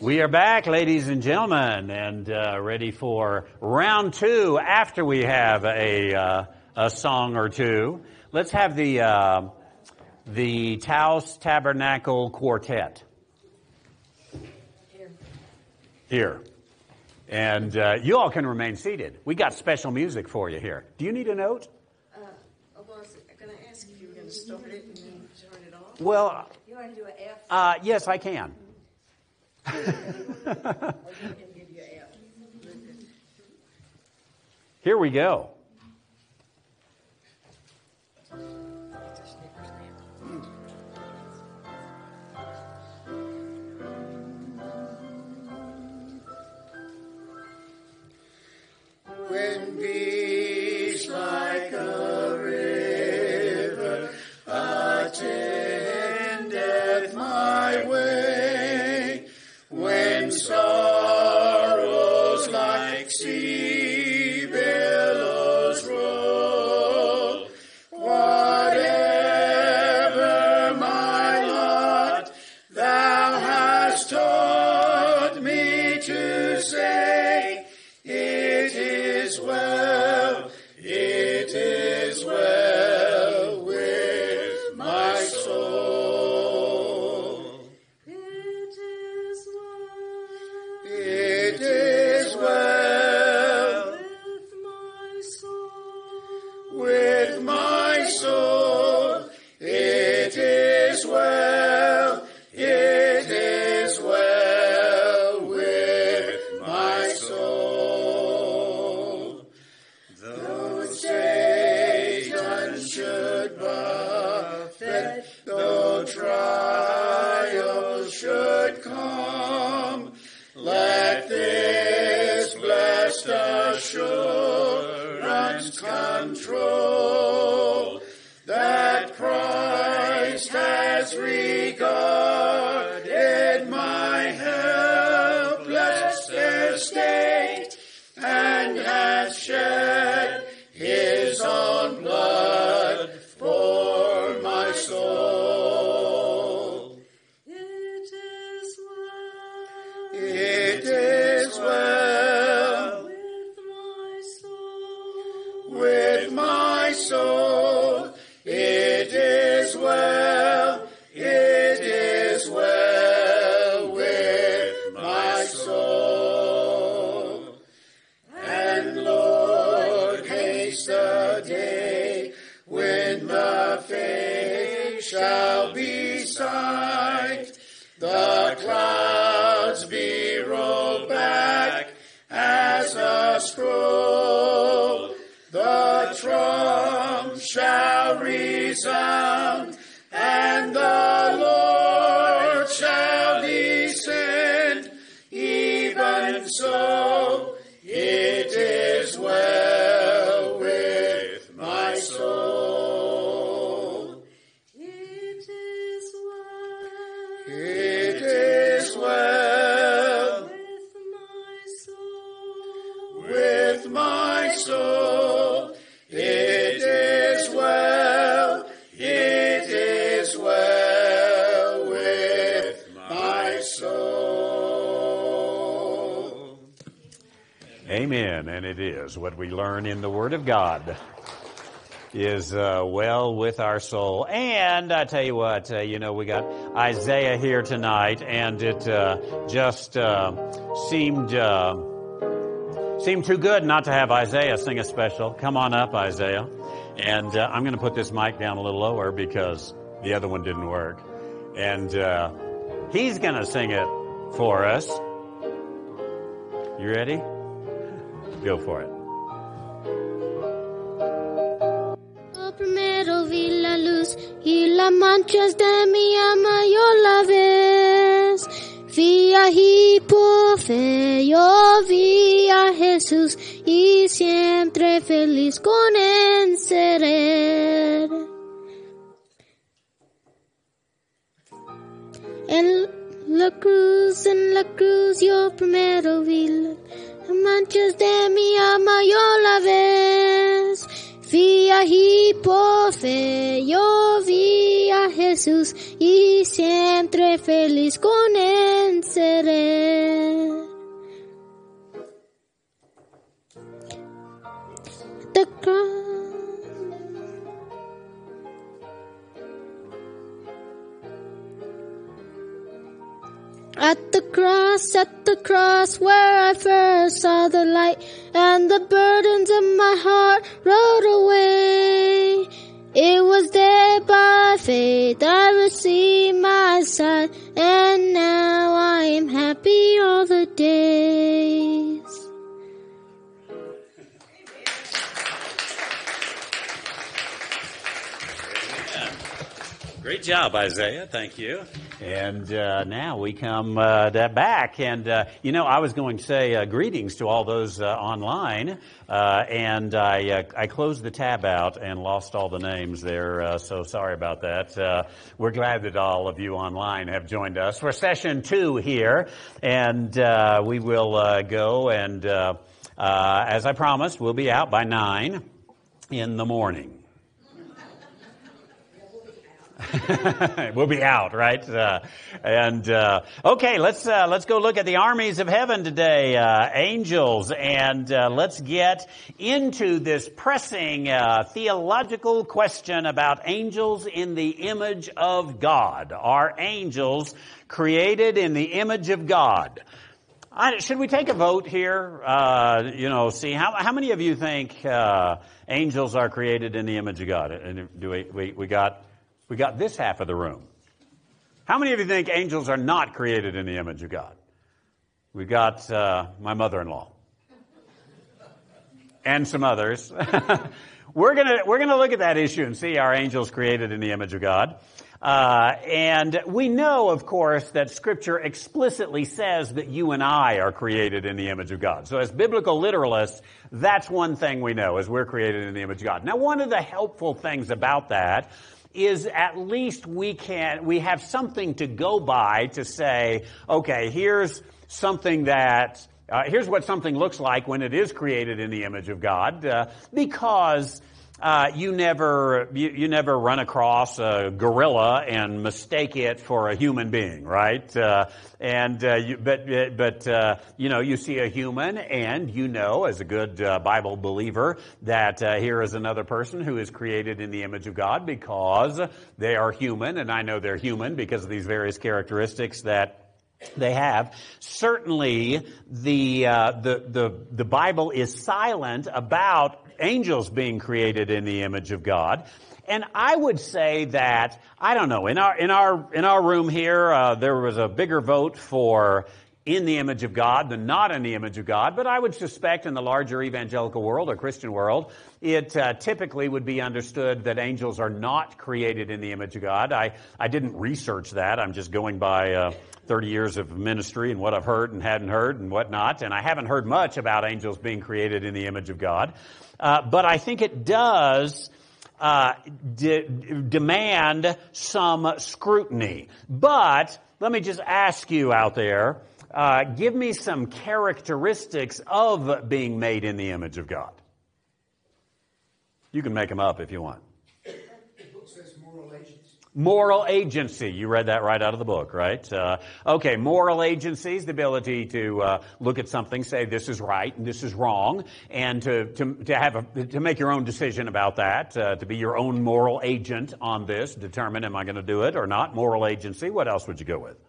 We are back, ladies and gentlemen, and ready for round two after we have a song or two. Let's have the Taos Tabernacle Quartet. Here. And you all can remain seated. We got special music for you here. Do you need a note? I was going to ask if you were going to start it and then turn it off. Well, you want to do an F? Yes, I can. Here we go. When peace like a river attendeth my way, when sorrows like sea billows roll, whatever my lot, thou hast taught me to say, it is well with my soul. It is well with my soul. It is well with my soul. Though Satan should buffet, though trials should come, let this blessed assurance control that Christ has regarded my helpless estate and has shed his own blood for my soul. It is well with my soul. It is well with my soul. And Lord, haste the day when the faith shall be sight, the clouds be rolled back as a scroll, the trump shall resound, and the Lord shall descend. Even so, it is well with my soul. It is well with my soul. It is well with my soul. Amen. And it is. What we learn in the Word of God is well with our soul. And I tell you what, we got Isaiah here tonight, and it just seemed too good not to have Isaiah sing a special. Come on up, Isaiah. And I'm going to put this mic down a little lower because the other one didn't work. And he's going to sing it for us. You ready? Go for it. Primero vi la luz y las manchas de mi alma yo la ves. Vi allí por fe, yo vi a Jesús y siempre feliz con él seré. En la cruz yo primero vi las manchas de mi alma yo la ves. Vi allí por fe, yo vi a Jesús y siempre feliz con él seré. was at the cross where I first saw the light, and the burdens of my heart rolled away. It was there by faith I received my sight, and now I am happy all the days. Great job, Isaiah. Thank you. And now we come back. And, I was going to say greetings to all those online. And I closed the tab out and lost all the names there. So sorry about that. We're glad that all of you online have joined us for session 2 here. And we will go and, as I promised, we'll be out by 9 in the morning. We'll be out, right? Okay, let's go look at the armies of heaven today, angels, and let's get into this pressing theological question about angels in the image of God. Are angels created in the image of God? Should we take a vote here? See how many of you think angels are created in the image of God? And we got this half of the room. How many of you think angels are not created in the image of God? We got my mother-in-law and some others. We're gonna look at that issue and see, are angels created in the image of God? And we know, of course, that Scripture explicitly says that you and I are created in the image of God. So as biblical literalists, that's one thing we know, is we're created in the image of God. Now, one of the helpful things about that is at least we have something to go by to say, okay, here's something that, here's what something looks like when it is created in the image of God, because you never run across a gorilla and mistake it for a human being, right? You see a human, and as a good Bible believer, that here is another person who is created in the image of God because they are human, and I know they're human because of these various characteristics that they have. Certainly, the Bible is silent about angels being created in the image of God. And I would say that, I don't know, in our room here, there was a bigger vote for in the image of God than not in the image of God. But I would suspect in the larger evangelical world or Christian world, it typically would be understood that angels are not created in the image of God. I didn't research that. I'm just going by 30 years of ministry and what I've heard and hadn't heard and whatnot. And I haven't heard much about angels being created in the image of God. But I think it does demand some scrutiny. But let me just ask you out there, give me some characteristics of being made in the image of God. You can make them up if you want. The book says moral agency. Moral agency. You read that right out of the book, right? Okay, moral agency is the ability to look at something, say this is right and this is wrong, and to make your own decision about that, to be your own moral agent on this, determine am I going to do it or not. Moral agency. What else would you go with?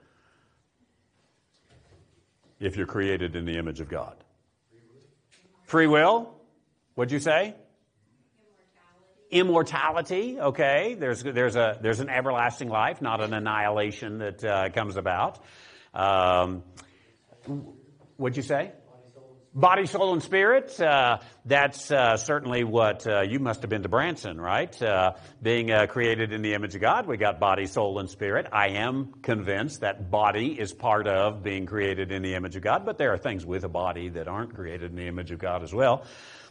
If you're created in the image of God. Free will? What'd you say? Immortality, okay. There's an everlasting life, not an annihilation that comes about. What'd you say? Body, soul, and spirit. That's certainly what you must have been to Branson, right? Being created in the image of God, we got body, soul, and spirit. I am convinced that body is part of being created in the image of God, but there are things with a body that aren't created in the image of God as well.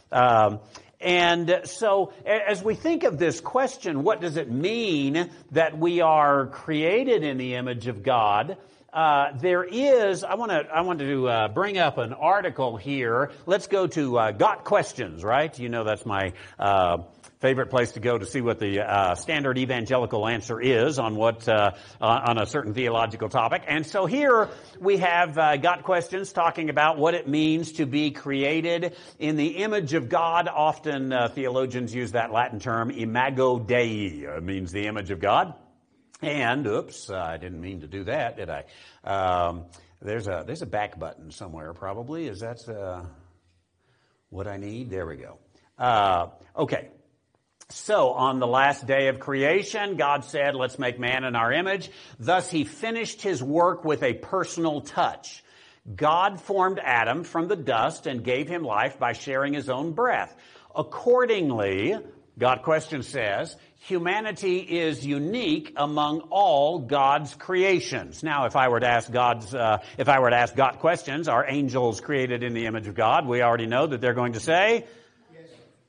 And so as we think of this question, what does it mean that we are created in the image of God? I want to bring up an article here. Let's go to Got Questions, right? You know that's my favorite place to go to see what the standard evangelical answer is on what on a certain theological topic. And so here we have Got Questions talking about what it means to be created in the image of God. Often theologians use that Latin term, imago Dei. It means the image of God. And, I didn't mean to do that, did I? There's a back button somewhere probably. Is that what I need? There we go. Okay. So on the last day of creation, God said, let's make man in our image. Thus he finished his work with a personal touch. God formed Adam from the dust and gave him life by sharing his own breath. Accordingly, God Question says, humanity is unique among all God's creations. Now, if I were to ask God Questions, are angels created in the image of God? We already know that they're going to say, Yes.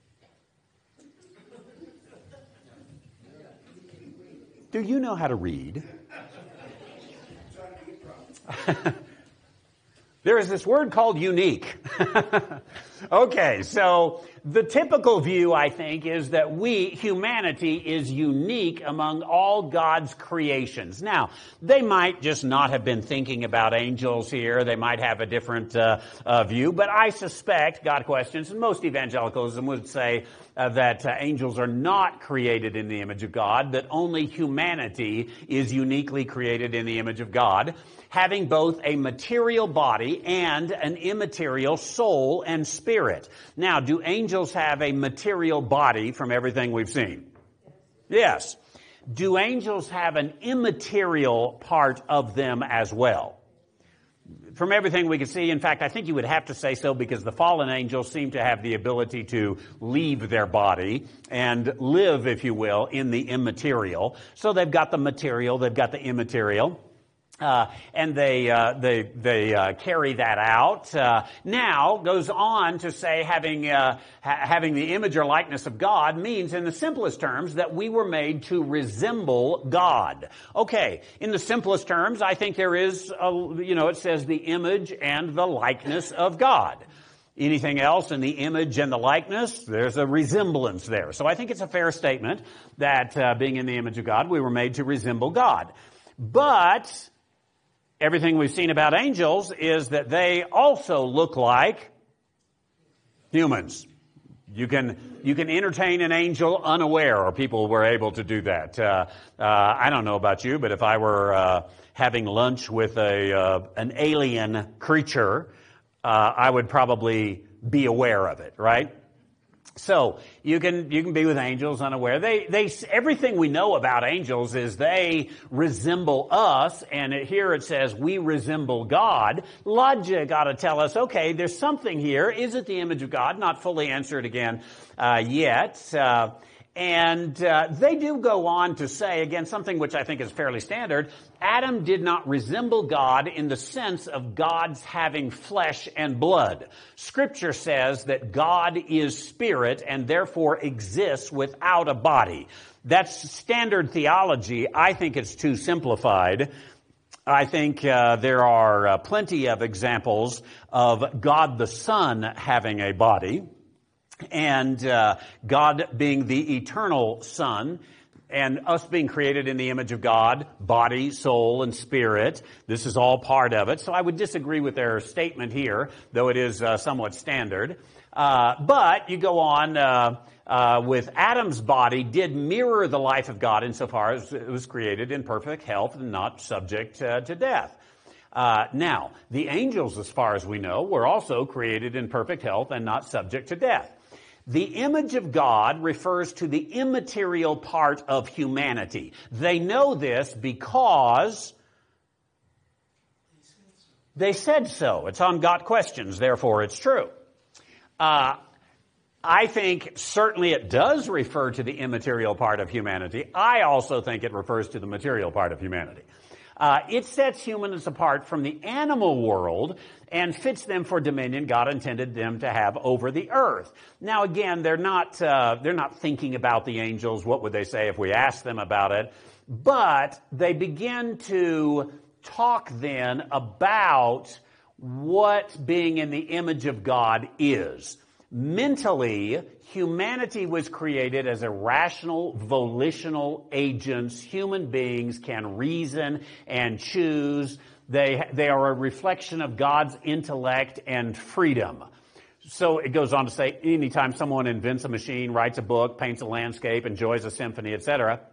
do you know how to read? There is this word called unique. Okay, so the typical view, I think, is that humanity is unique among all God's creations. Now, they might just not have been thinking about angels here. They might have a different view, but I suspect, God Questions, and most evangelicalism would say that angels are not created in the image of God, that only humanity is uniquely created in the image of God, having both a material body and an immaterial soul and spirit. Now, do angels have a material body from everything we've seen? Yes. Do angels have an immaterial part of them as well? From everything we can see, in fact, I think you would have to say so because the fallen angels seem to have the ability to leave their body and live, if you will, in the immaterial. So they've got the material, they've got the immaterial. And they carry that out. Now goes on to say having the image or likeness of God means, in the simplest terms, that we were made to resemble God. Okay, in the simplest terms, I think there is, it says the image and the likeness of God. Anything else in the image and the likeness, there's a resemblance there. So I think it's a fair statement that being in the image of God, we were made to resemble God. But everything we've seen about angels is that they also look like humans. You can entertain an angel unaware, or people were able to do that. I don't know about you, but if I were having lunch with an alien creature, I would probably be aware of it, right? So you can be with angels unaware. They everything we know about angels is they resemble us, and here it says we resemble God. Logic ought to tell us, okay, there's something here. Is it the image of God? Not fully answered again yet. And they do go on to say, again, something which I think is fairly standard. Adam did not resemble God in the sense of God's having flesh and blood. Scripture says that God is spirit and therefore exists without a body. That's standard theology. I think it's too simplified. I think there are plenty of examples of God the Son having a body, and God being the eternal Son, and us being created in the image of God, body, soul, and spirit. This is all part of it. So I would disagree with their statement here, though it is somewhat standard. But you go on with Adam's body did mirror the life of God insofar as it was created in perfect health and not subject to death. Now, the angels, as far as we know, were also created in perfect health and not subject to death. The image of God refers to the immaterial part of humanity. They know this because they said so. It's on Got Questions, therefore it's true. I think certainly it does refer to the immaterial part of humanity. I also think it refers to the material part of humanity. It sets humans apart from the animal world and fits them for dominion God intended them to have over the earth. Now, again, they're not thinking about the angels. What would they say if we asked them about it? But they begin to talk then about what being in the image of God is. Mentally, humanity was created as a rational, volitional agents. Human beings can reason and choose. They are a reflection of God's intellect and freedom. So it goes on to say, anytime someone invents a machine, writes a book, paints a landscape, enjoys a symphony, etc.,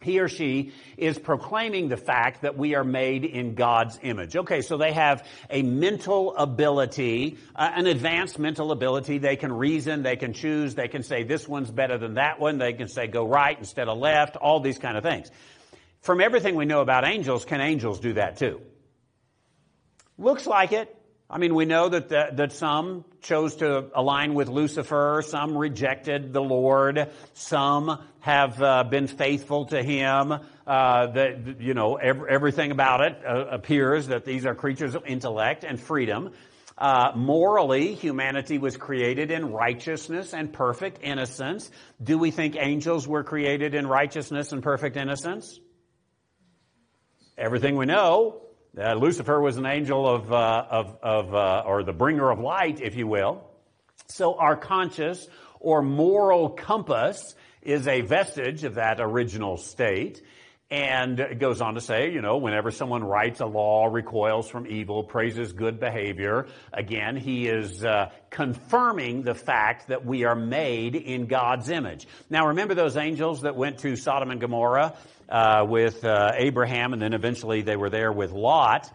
He or she is proclaiming the fact that we are made in God's image. Okay, so they have a mental ability, an advanced mental ability. They can reason, they can choose, they can say this one's better than that one. They can say go right instead of left, all these kind of things. From everything we know about angels, can angels do that too? Looks like it. I mean, we know that some chose to align with Lucifer, some rejected the Lord, some have been faithful to him. Everything about it appears that these are creatures of intellect and freedom. Morally, humanity was created in righteousness and perfect innocence. Do we think angels were created in righteousness and perfect innocence? Everything we know. Lucifer was an angel or the bringer of light, if you will. So our conscious or moral compass is a vestige of that original state. And it goes on to say, whenever someone writes a law, recoils from evil, praises good behavior, again, he is confirming the fact that we are made in God's image. Now, remember those angels that went to Sodom and Gomorrah with Abraham, and then eventually they were there with Lot.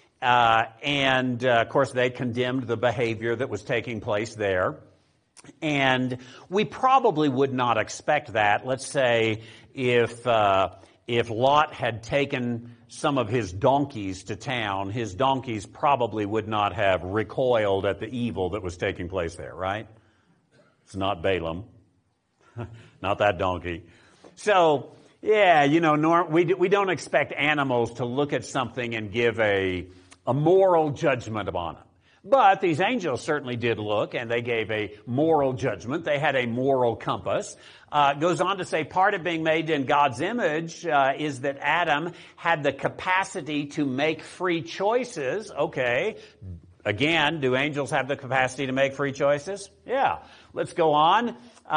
Of course, they condemned the behavior that was taking place there. And we probably would not expect that. Let's say if Lot had taken some of his donkeys to town, his donkeys probably would not have recoiled at the evil that was taking place there, right? It's not Balaam. Not that donkey. So, yeah, we don't expect animals to look at something and give a moral judgment upon it. But these angels certainly did look, and they gave a moral judgment. They had a moral compass. Goes on to say part of being made in God's image is that Adam had the capacity to make free choices. Okay. Again, do angels have the capacity to make free choices? Yeah. Let's go on.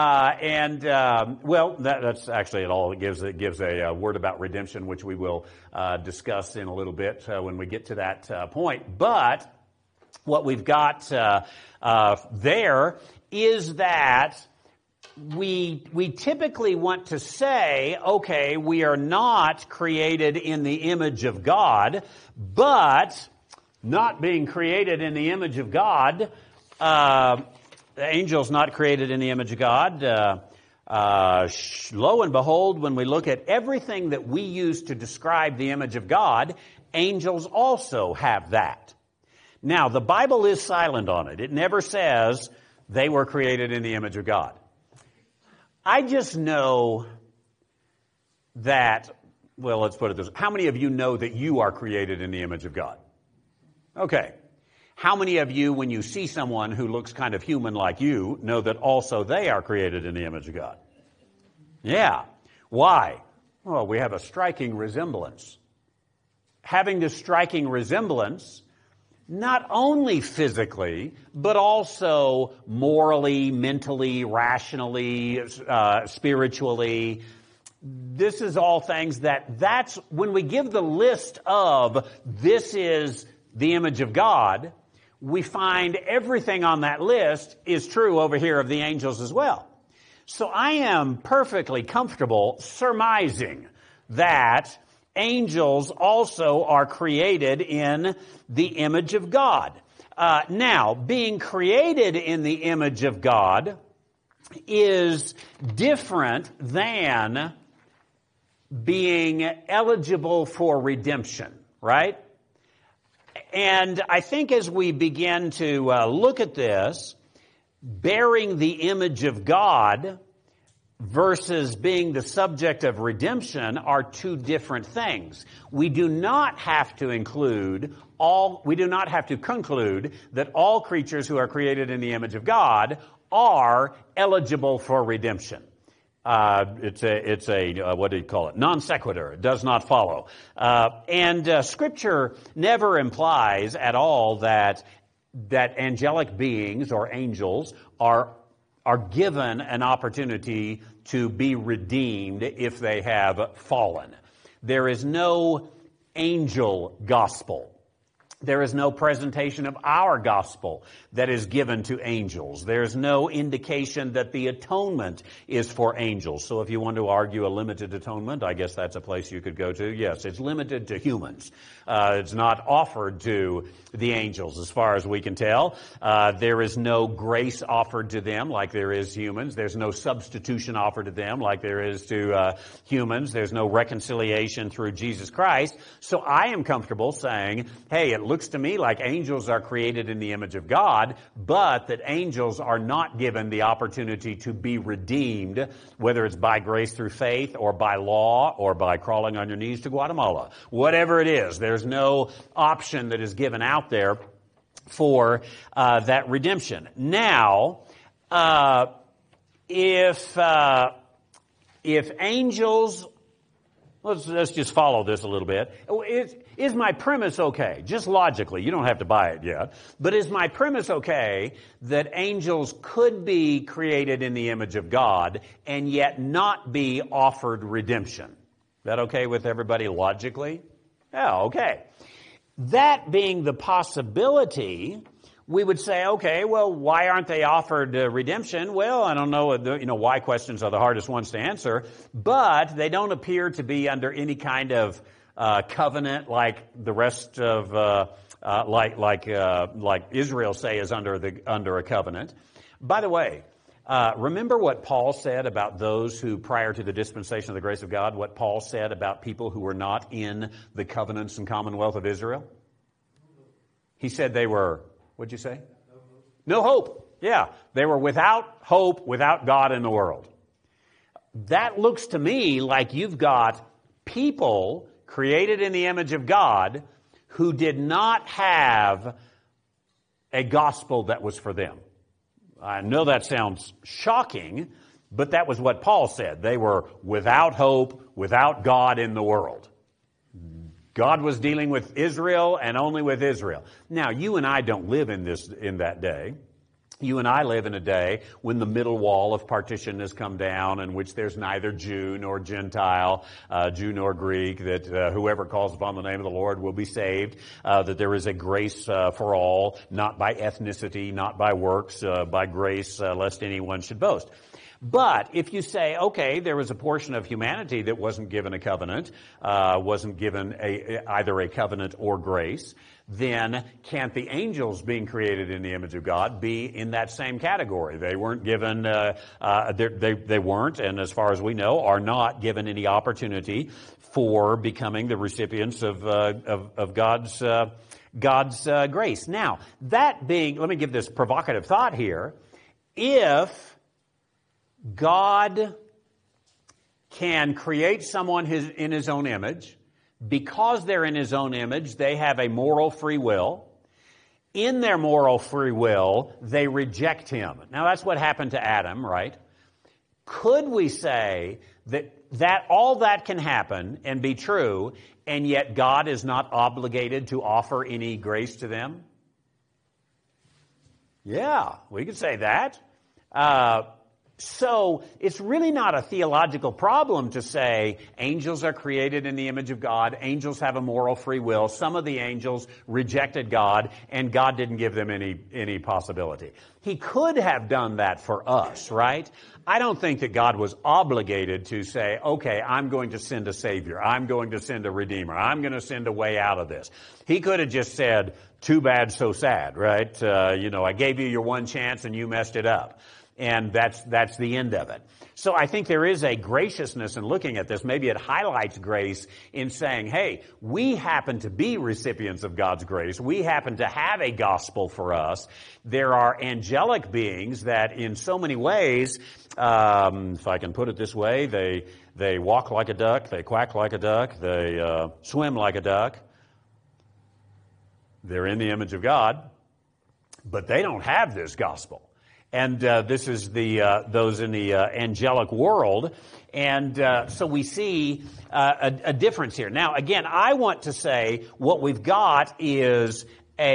That's actually it all. It gives a word about redemption, which we will discuss in a little bit when we get to that point. But what we've got there is that we typically want to say, okay, we are not created in the image of God, but not being created in the image of God, the angels not created in the image of God. Lo and behold, when we look at everything that we use to describe the image of God, angels also have that. Now, the Bible is silent on it. It never says they were created in the image of God. I just know that, well, let's put it this way. How many of you know that you are created in the image of God? Okay. How many of you, when you see someone who looks kind of human like you, know that also they are created in the image of God? Yeah. Why? Well, we have a striking resemblance. Having this striking resemblance, not only physically, but also morally, mentally, rationally, spiritually. This is all things that's when we give the list of this is the image of God, we find everything on that list is true over here of the angels as well. So I am perfectly comfortable surmising that angels also are created in the image of God. Now, being created in the image of God is different than being eligible for redemption, right? And I think as we begin to look at this, bearing the image of God versus being the subject of redemption are two different things. We do not have to conclude that all creatures who are created in the image of God are eligible for redemption. It's a what do you call it? Non sequitur. It does not follow. And Scripture never implies at all that angelic beings or angels are given an opportunity to be redeemed if they have fallen. There is no angel gospel. There is no presentation of our gospel that is given to angels. There's no indication that the atonement is for angels. So if you want to argue a limited atonement, I guess that's a place you could go to. Yes, it's limited to humans. It's not offered to the angels as far as we can tell. There is no grace offered to them like there is humans. There's no substitution offered to them like there is to humans. There's no reconciliation through Jesus Christ. So I am comfortable saying, hey, it looks to me like angels are created in the image of God, but that angels are not given the opportunity to be redeemed, whether it's by grace through faith or by law or by crawling on your knees to Guatemala. Whatever it is, there's no option that is given out there for that redemption. Now, if angels, let's just follow this a little bit. Is my premise okay? Just logically, you don't have to buy it yet, but is my premise okay that angels could be created in the image of God and yet not be offered redemption? Is that okay with everybody logically? Yeah, okay. That being the possibility, we would say, okay, well, why aren't they offered redemption? Well, I don't know, why questions are the hardest ones to answer, but they don't appear to be under any kind of covenant like the rest of, like Israel say is under a covenant. By the way, remember what Paul said about those who, prior to the dispensation of the grace of God, what Paul said about people who were not in the covenants and commonwealth of Israel? He said they were, what'd you say? No hope. Yeah, they were without hope, without God in the world. That looks to me like you've got people created in the image of God who did not have a gospel that was for them. I know that sounds shocking, but that was what Paul said. They were without hope, without God in the world. God was dealing with Israel and only with Israel. Now, you and I don't live in that day. You and I live in a day when the middle wall of partition has come down, in which there's neither Jew nor Gentile, Jew nor Greek, that whoever calls upon the name of the Lord will be saved, that there is a grace for all, not by ethnicity, not by works, by grace, lest anyone should boast. But if you say, okay, there was a portion of humanity that wasn't given a covenant, wasn't given either a covenant or grace, then can't the angels being created in the image of God be in that same category? They weren't given, they weren't, and as far as we know, are not given any opportunity for becoming the recipients of God's grace. Now, that being, let me give this provocative thought here. If God can create someone in His own image, because they're in His own image, they have a moral free will. In their moral free will, they reject Him. Now, that's what happened to Adam, right? Could we say that all that can happen and be true, and yet God is not obligated to offer any grace to them? Yeah, we could say that. So it's really not a theological problem to say angels are created in the image of God, angels have a moral free will, some of the angels rejected God, and God didn't give them any possibility. He could have done that for us, right? I don't think that God was obligated to say, okay, I'm going to send a Savior, I'm going to send a Redeemer, I'm going to send a way out of this. He could have just said, too bad, so sad, right? I gave you your one chance and you messed it up. And that's the end of it. So I think there is a graciousness in looking at this. Maybe it highlights grace in saying, hey, we happen to be recipients of God's grace. We happen to have a gospel for us. There are angelic beings that in so many ways, if I can put it this way, they walk like a duck, they quack like a duck, they swim like a duck. They're in the image of God, but they don't have this gospel. And this is those in the angelic world. And so we see a difference here. Now, again, I want to say what we've got is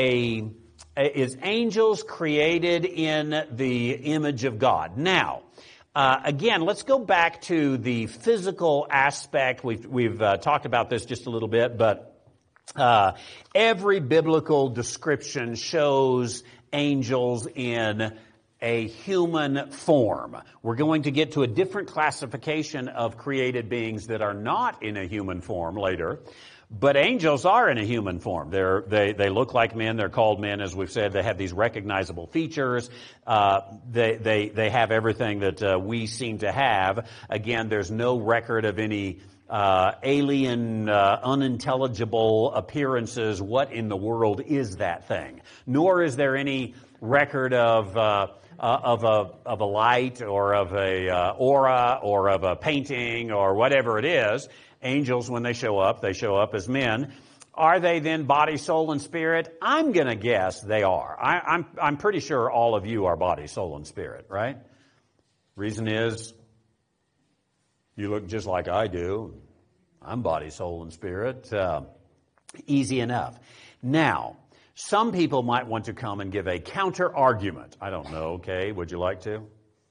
angels created in the image of God. Now, again, let's go back to the physical aspect. We've talked about this just a little bit, but Every biblical description shows angels in a human form. We're going to get to a different classification of created beings that are not in a human form later. But angels are in a human form. They look like men. They're called men, as we've said. They have these recognizable features. They have everything that we seem to have. Again, there's no record of any alien, unintelligible appearances. What in the world is that thing? Nor is there any record of a light or of a aura or of a painting or whatever it is. Angels, when they show up as men. Are they then body, soul, and spirit? I'm going to guess they are. I'm pretty sure all of you are body, soul, and spirit, right? Reason is, you look just like I do. I'm body, soul, and spirit. Easy enough. Now, some people might want to come and give a counter argument. I don't know, okay? Would you like to?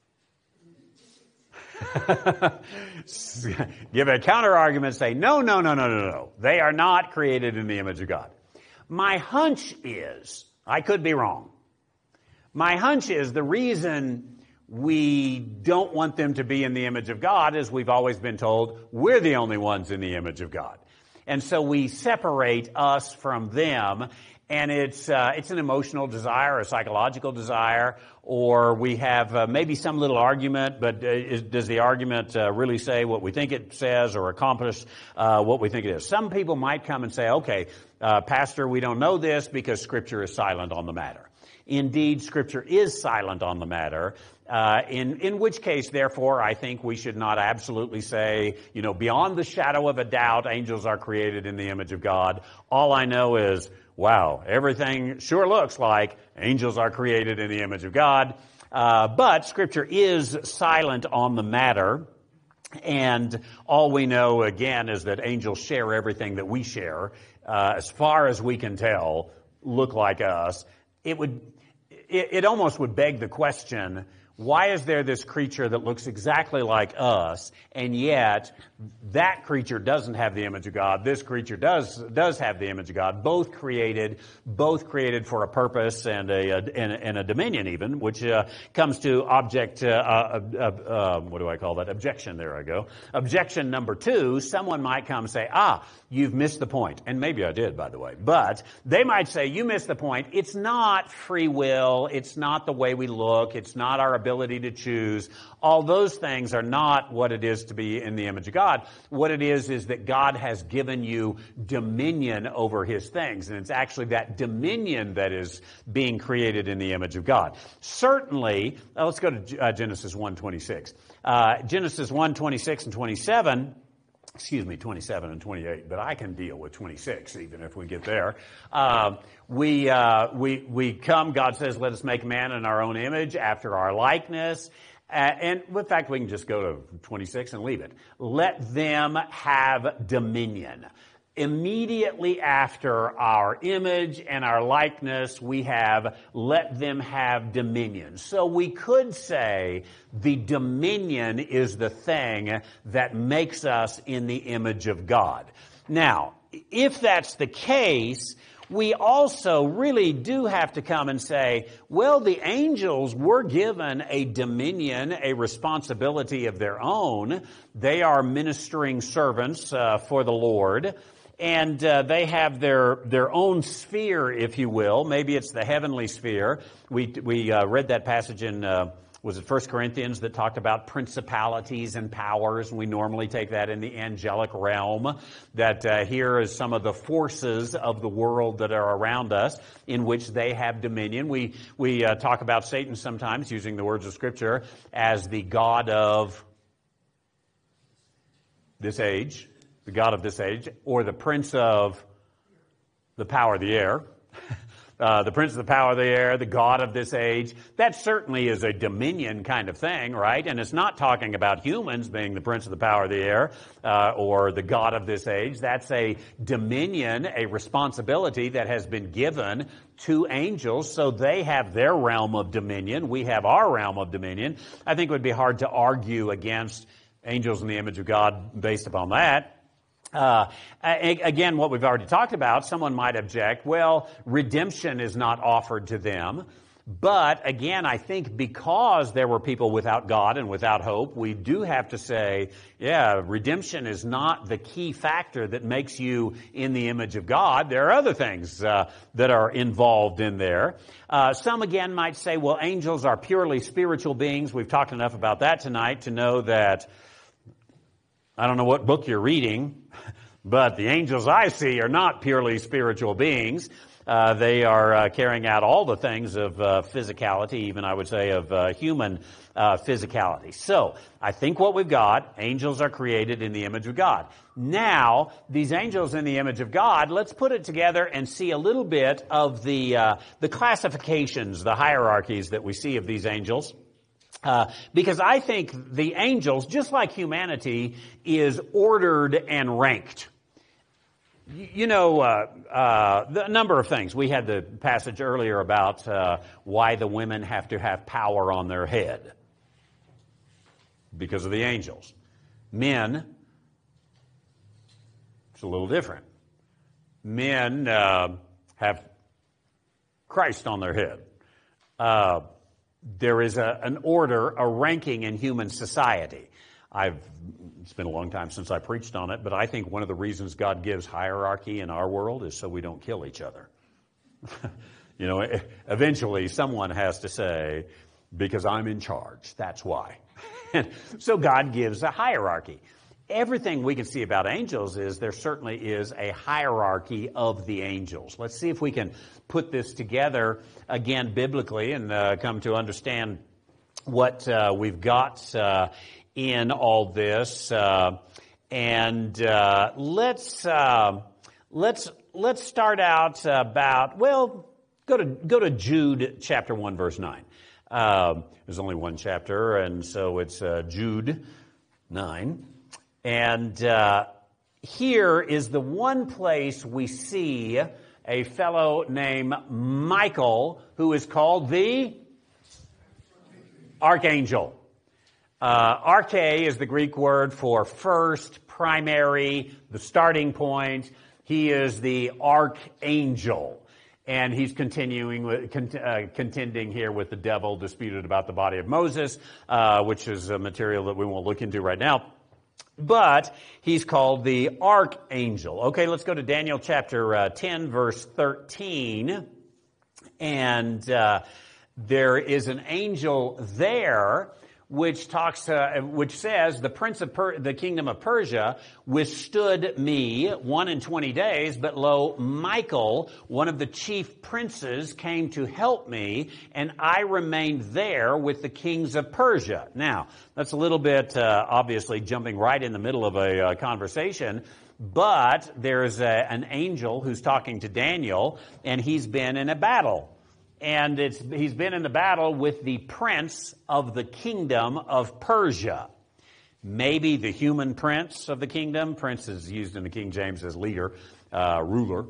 Give a counter argument, say, no. They are not created in the image of God. My hunch is, I could be wrong. My hunch is the reason we don't want them to be in the image of God is we've always been told we're the only ones in the image of God. And so we separate us from them. And it's an emotional desire, a psychological desire, or we have maybe some little argument, but does the argument really say what we think it says or accomplish what we think it is? Some people might come and say, okay, Pastor, we don't know this because Scripture is silent on the matter. Indeed, Scripture is silent on the matter, in which case, therefore, I think we should not absolutely say, beyond the shadow of a doubt, angels are created in the image of God. All I know is, wow, everything sure looks like angels are created in the image of God. But Scripture is silent on the matter. And all we know, again, is that angels share everything that we share. As far as we can tell, look like us. It almost would beg the question, why is there this creature that looks exactly like us, and yet that creature doesn't have the image of God? This creature does have the image of God. Both created for a purpose and a dominion, even, which comes to objection. There I go. Objection number 2. Someone might come and say, you've missed the point. And maybe I did, by the way. But they might say, you missed the point. It's not free will. It's not the way we look. It's not our ability to choose. All those things are not what it is to be in the image of God. What it is that God has given you dominion over His things. And it's actually that dominion that is being created in the image of God. Certainly, let's go to Genesis 1:26. Genesis 1:26 and 27. 27 and 28, but I can deal with 26 even if we get there. We come, God says, let us make man in our own image after our likeness. And in fact, we can just go to 26 and leave it. Let them have dominion. Immediately after our image and our likeness, we have let them have dominion. So we could say the dominion is the thing that makes us in the image of God. Now, if that's the case, we also really do have to come and say, well, the angels were given a dominion, a responsibility of their own. They are ministering servants for the Lord. And they have their own sphere, if you will. Maybe it's the heavenly sphere. We read that passage in, was it 1 Corinthians, that talked about principalities and powers. And we normally take that in the angelic realm. That here is some of the forces of the world that are around us in which they have dominion. We talk about Satan sometimes, using the words of Scripture, as the god of this age. The God of this age, or the prince of the power of the air. The prince of the power of the air, the God of this age. That certainly is a dominion kind of thing, right? And it's not talking about humans being the prince of the power of the air or the God of this age. That's a dominion, a responsibility that has been given to angels, so they have their realm of dominion. We have our realm of dominion. I think it would be hard to argue against angels in the image of God based upon that. Again, what we've already talked about, someone might object, well, redemption is not offered to them. But again, I think because there were people without God and without hope, we do have to say, yeah, redemption is not the key factor that makes you in the image of God. There are other things that are involved in there. Some again might say, well, angels are purely spiritual beings. We've talked enough about that tonight to know that, I don't know what book you're reading, but the angels I see are not purely spiritual beings. They are carrying out all the things of physicality, even I would say of human physicality. So, I think what we've got, angels are created in the image of God. Now, these angels in the image of God, let's put it together and see a little bit of the classifications, the hierarchies that we see of these angels. Because I think the angels, just like humanity, is ordered and ranked. You know, the number of things. We had the passage earlier about why the women have to have power on their head. Because of the angels. Men, it's a little different. Men have Christ on their head. There is an order, a ranking in human society. It's been a long time since I preached on it, but I think one of the reasons God gives hierarchy in our world is so we don't kill each other. You know, eventually someone has to say, because I'm in charge, that's why. So God gives a hierarchy. Everything we can see about angels is there certainly is a hierarchy of the angels. Let's see if we can put this together again biblically and come to understand what we've got in all this. And let's start out about, well, go to Jude chapter 1 verse 9. There's only one chapter, and so it's Jude 9. And here is the one place we see a fellow named Michael, who is called the Archangel. Arche is the Greek word for first, primary, the starting point. He is the Archangel. And he's contending here with the devil, disputed about the body of Moses, which is a material that we won't look into right now. But he's called the Archangel. Okay, let's go to Daniel chapter 10, verse 13. And there is an angel there which says, the prince of the kingdom of Persia withstood me 21 days, but lo, Michael, one of the chief princes, came to help me, and I remained there with the kings of Persia. Now, that's a little bit, obviously, jumping right in the middle of a conversation, but there's an angel who's talking to Daniel, and he's been in a battle. And he's been in the battle with the prince of the kingdom of Persia. Maybe the human prince of the kingdom. Prince is used in the King James as leader, ruler.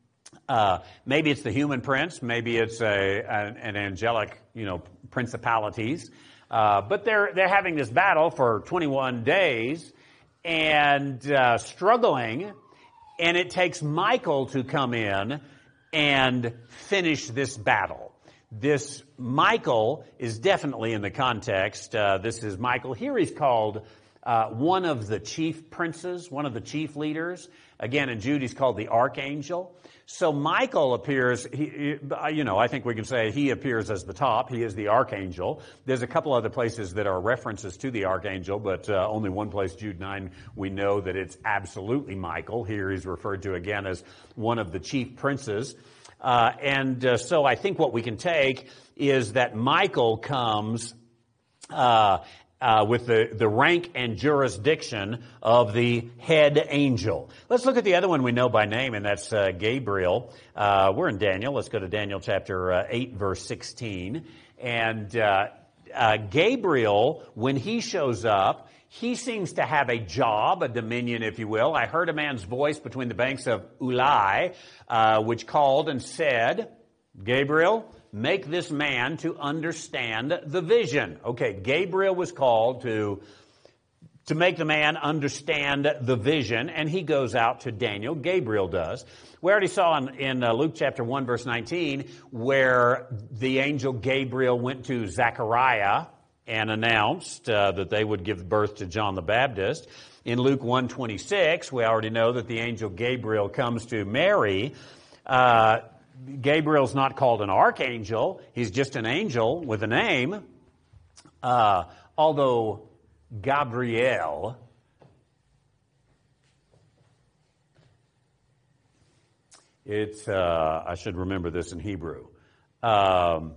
Maybe it's the human prince. Maybe it's an angelic, principalities. But they're having this battle for 21 days and struggling. And it takes Michael to come in and finish this battle. This Michael is definitely in the context. This is Michael. Here he's called one of the chief princes, one of the chief leaders. Again, in Jude, he's called the Archangel. So Michael appears, I think we can say he appears as the top. He is the Archangel. There's a couple other places that are references to the Archangel, but only one place, Jude 9, we know that it's absolutely Michael. Here he's referred to again as one of the chief princes. So I think what we can take is that Michael comes with the rank and jurisdiction of the head angel. Let's look at the other one we know by name, and that's Gabriel. We're in Daniel. Let's go to Daniel chapter 8, verse 16. And Gabriel, when he shows up, he seems to have a job, a dominion, if you will. I heard a man's voice between the banks of Ulai, which called and said, Gabriel, make this man to understand the vision. Okay, Gabriel was called to to make the man understand the vision, and he goes out to Daniel. Gabriel does. We already saw in Luke chapter 1, verse 19, where the angel Gabriel went to Zechariah and announced that they would give birth to John the Baptist. In Luke 1:26, we already know that the angel Gabriel comes to Mary. Gabriel's not called an archangel. He's just an angel with a name. Although Gabriel, I should remember this in Hebrew. God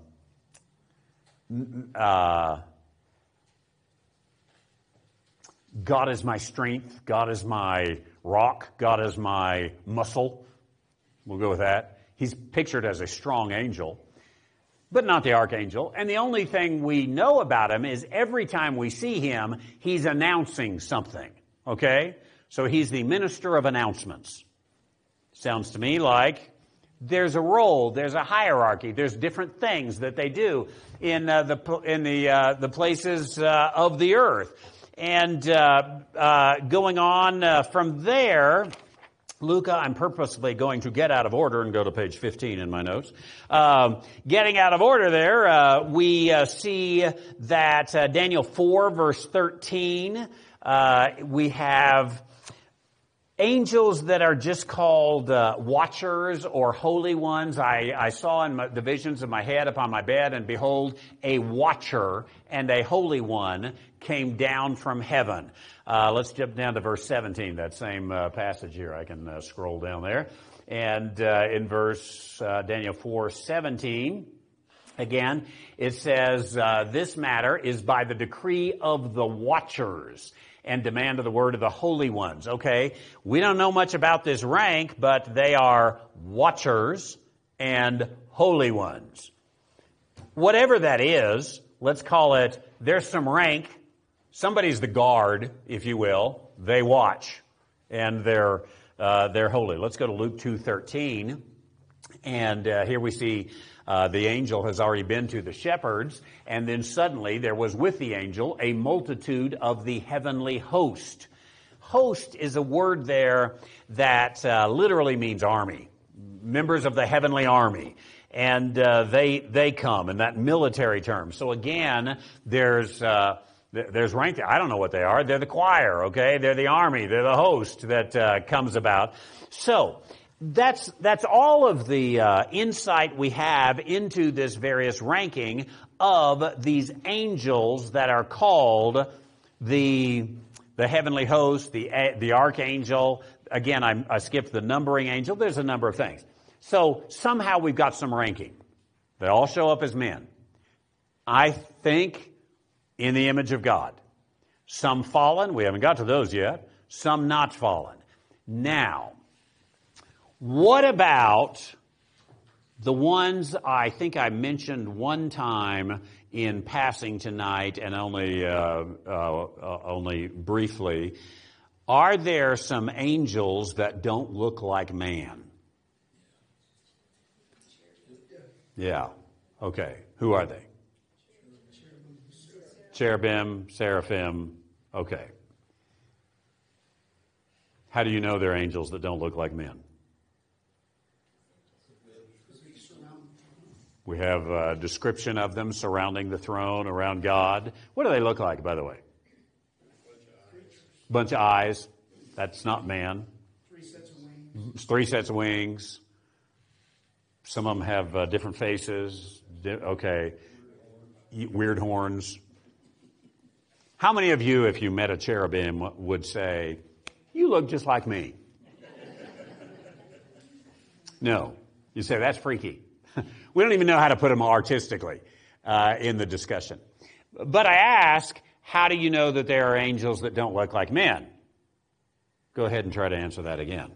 is my strength. God is my rock. God is my muscle. We'll go with that. He's pictured as a strong angel, but not the archangel. And the only thing we know about him is every time we see him, he's announcing something. Okay? So he's the minister of announcements. Sounds to me like there's a role, there's a hierarchy, there's different things that they do in the places of the earth. And going on from there, Luca, I'm purposely going to get out of order and go to page 15 in my notes. Getting out of order there, we see that Daniel 4, verse 13, we have angels that are just called watchers or holy ones. I saw in the visions of my head upon my bed, and behold, a watcher and a holy one came down from heaven. Let's jump down to verse 17, that same passage here. I can scroll down there. And in verse Daniel 4:17, again, it says, this matter is by the decree of the watchers and demand of the word of the holy ones. Okay, we don't know much about this rank, but they are watchers and holy ones. Whatever that is, let's call it, there's some rank. Somebody's the guard, if you will. They watch, and they're holy. Let's go to Luke 2:13, and here we see the angel has already been to the shepherds, and then suddenly there was with the angel a multitude of the heavenly host. Host is a word there that literally means army, members of the heavenly army. And they come in that military term. So again, there's rank. I don't know what they are. They're the choir, okay? They're the army. They're the host that comes about. So that's all of the insight we have into this various ranking of these angels that are called the heavenly host, the archangel. Again, I skipped the numbering angel. There's a number of things. So somehow we've got some ranking. They all show up as men. I think in the image of God. Some fallen, we haven't got to those yet. Some not fallen. Now, what about the ones I think I mentioned one time in passing tonight, and only briefly? Are there some angels that don't look like man? Yeah. Okay. Who are they? Cherubim, seraphim. Okay. How do you know they're angels that don't look like men? We have a description of them surrounding the throne, around God. What do they look like, by the way? Bunch of eyes. That's not man. 3 sets of wings. 3 sets of wings. Some of them have different faces. Okay. Weird horns. How many of you, if you met a cherubim, would say, you look just like me? No. You say, that's freaky. We don't even know how to put them artistically in the discussion. But I ask, how do you know that there are angels that don't look like men? Go ahead and try to answer that again.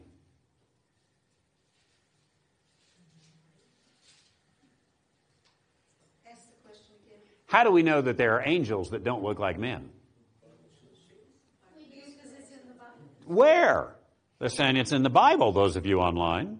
Ask the question again. How do we know that there are angels that don't look like men? Because it's in the Bible. Where? They're saying it's in the Bible, those of you online.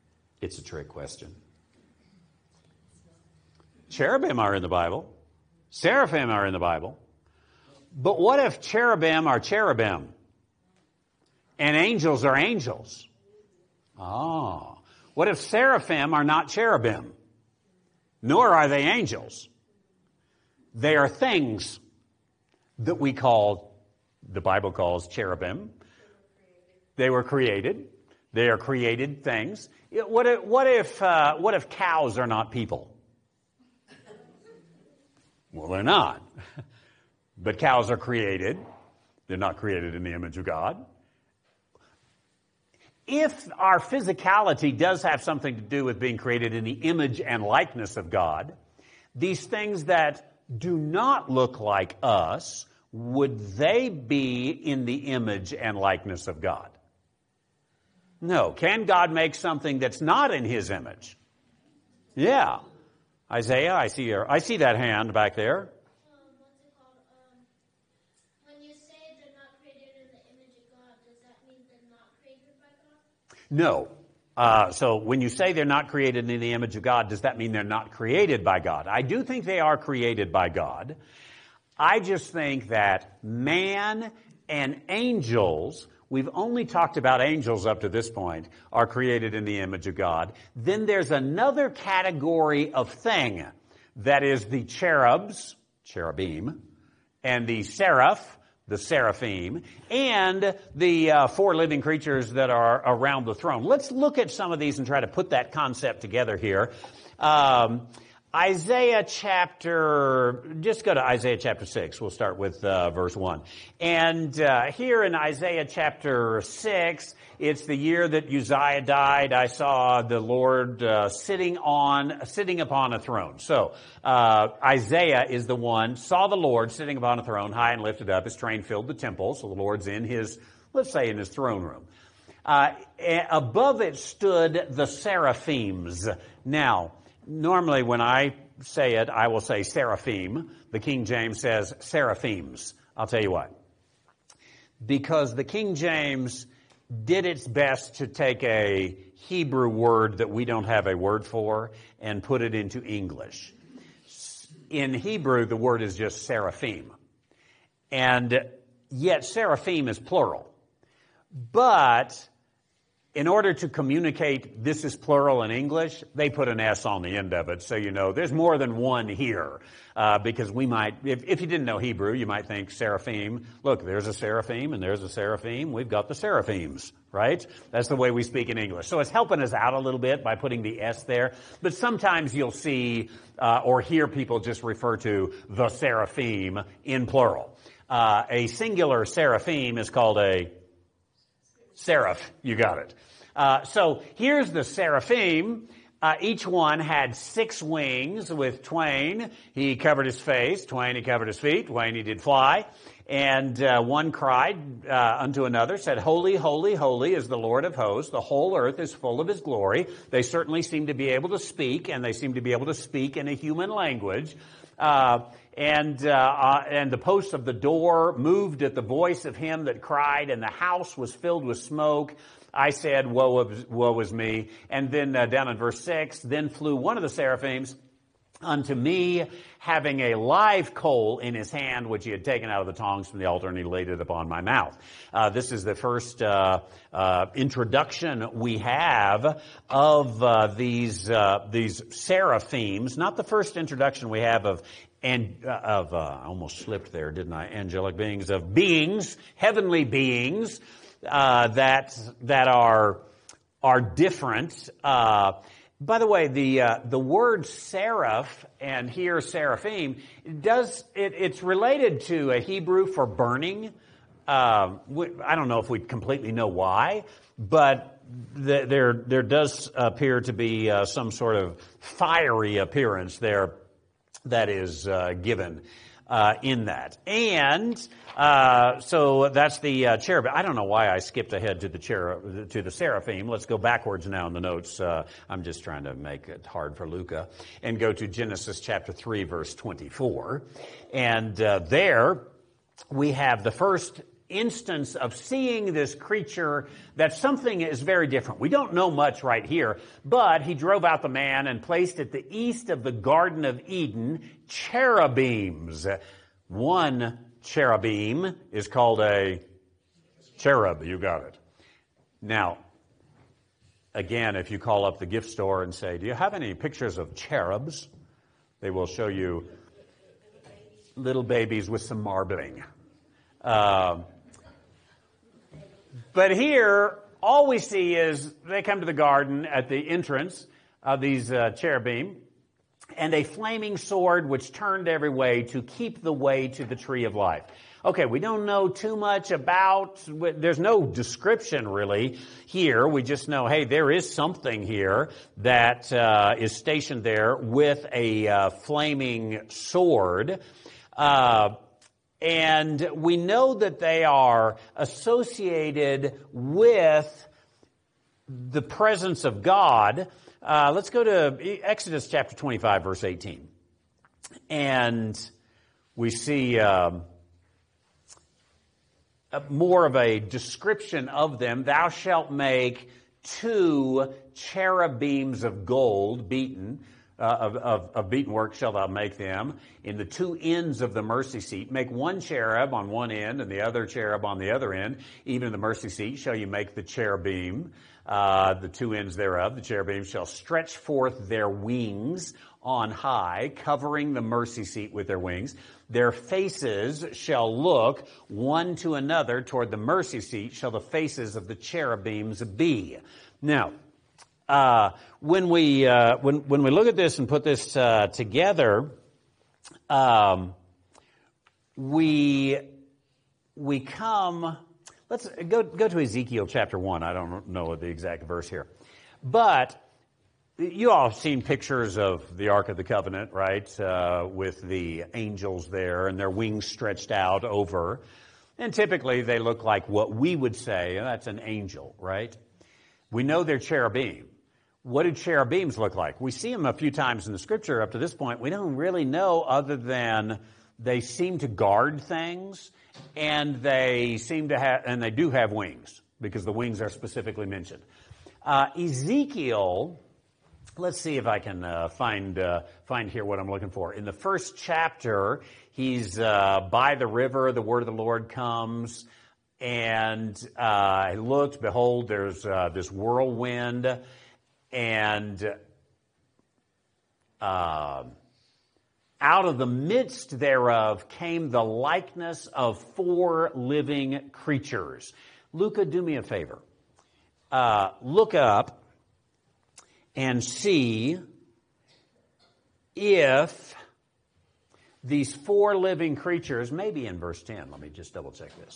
It's a trick question. Cherubim are in the Bible. Seraphim are in the Bible. But what if cherubim are cherubim? And angels are angels? Oh. What if seraphim are not cherubim? Nor are they angels. They are things that the Bible calls cherubim. They were created. They are created things. What if cows are not people? Well, they're not. But cows are created. They're not created in the image of God. If our physicality does have something to do with being created in the image and likeness of God, these things that do not look like us, would they be in the image and likeness of God? No. Can God make something that's not in His image? Yeah. Isaiah, I see that hand back there. What's it called? When you say they're not created in the image of God, does that mean they're not created by God? No. So when you say they're not created in the image of God, does that mean they're not created by God? I do think they are created by God. I just think that man and angels, we've only talked about angels up to this point, are created in the image of God. Then there's another category of thing that is the cherubim, and the seraph, the seraphim, and the four living creatures that are around the throne. Let's look at some of these and try to put that concept together here. Just go to Isaiah chapter 6. We'll start with verse 1. And here in Isaiah chapter 6, it's the year that Uzziah died. I saw the Lord sitting upon a throne. So Isaiah is the one, saw the Lord sitting upon a throne, high and lifted up. His train filled the temple. So the Lord's in his, let's say, in his throne room. Above it stood the seraphims. Now, normally when I say it, I will say seraphim. The King James says seraphims. I'll tell you what. Because the King James did its best to take a Hebrew word that we don't have a word for and put it into English. In Hebrew, the word is just seraphim. And yet seraphim is plural. But in order to communicate this is plural in English, they put an S on the end of it, so you know there's more than one here. Because we might, if you didn't know Hebrew, you might think seraphim. Look, there's a seraphim and there's a seraphim. We've got the seraphims, right? That's the way we speak in English. So it's helping us out a little bit by putting the S there. But sometimes you'll see or hear people just refer to the seraphim in plural. A singular seraphim is called a seraph. You got it. So here's the seraphim. Each one had 6 wings with twain. He covered his face. Twain he covered his feet. Twain he did fly. And one cried unto another, said, Holy, holy, holy is the Lord of hosts. The whole earth is full of His glory. They certainly seem to be able to speak, and they seem to be able to speak in a human language. And the posts of the door moved at the voice of him that cried, and the house was filled with smoke. I said, woe is me. And then down in verse 6, then flew one of the seraphims unto me, having a live coal in his hand, which he had taken out of the tongs from the altar, and he laid it upon my mouth. This is the first introduction we have of these seraphims. Not the first introduction we have of I almost slipped there, didn't I? Angelic beings, of beings, heavenly beings that are different. By the way, the word seraph and here seraphim it's related to a Hebrew for burning. I don't know if we completely know why, but there does appear to be some sort of fiery appearance there that is given in that. And so that's the cherub. I don't know why I skipped ahead to the seraphim. Let's go backwards now in the notes. I'm just trying to make it hard for Luca. And go to Genesis chapter 3, verse 24. And there we have the first instance of seeing this creature that something is very different. We don't know much right here, but he drove out the man and placed at the east of the Garden of Eden cherubims. One cherubim is called a cherub. You got it. Now, again, if you call up the gift store and say, do you have any pictures of cherubs? They will show you little babies with some marbling. But here, all we see is they come to the garden at the entrance of these cherubim, and a flaming sword which turned every way to keep the way to the tree of life. Okay, we don't know too much about, there's no description really here. We just know, hey, there is something here that is stationed there with a flaming sword. And we know that they are associated with the presence of God. Let's go to Exodus chapter 25, verse 18. And we see more of a description of them. Thou shalt make 2 cherubims of gold, beaten, of beaten work shalt thou make them, in the 2 ends of the mercy seat. Make 1 cherub on one end and the other cherub on the other end. Even in the mercy seat shall you make the cherubim, the 2 ends thereof. The cherubim shall stretch forth their wings on high, covering the mercy seat with their wings. Their faces shall look one to another toward the mercy seat, shall the faces of the cherubims be. Now, when we look at this and put this together, we come. Let's go to Ezekiel chapter 1. I don't know the exact verse here, but you all have seen pictures of the Ark of the Covenant, right? With the angels there and their wings stretched out over, and typically they look like what we would say that's an angel, right? We know they're cherubim. What do cherubims look like? We see them a few times in the scripture up to this point. We don't really know other than they seem to guard things, and they seem to have, and they do have wings because the wings are specifically mentioned. Ezekiel, let's see if I can find here what I'm looking for. In the first chapter, he's by the river. The word of the Lord comes, and he looked. Behold, there's this whirlwind. And out of the midst thereof came the likeness of 4 living creatures. Luca, do me a favor. Look up and see if these 4 living creatures, maybe in verse 10, let me just double check this.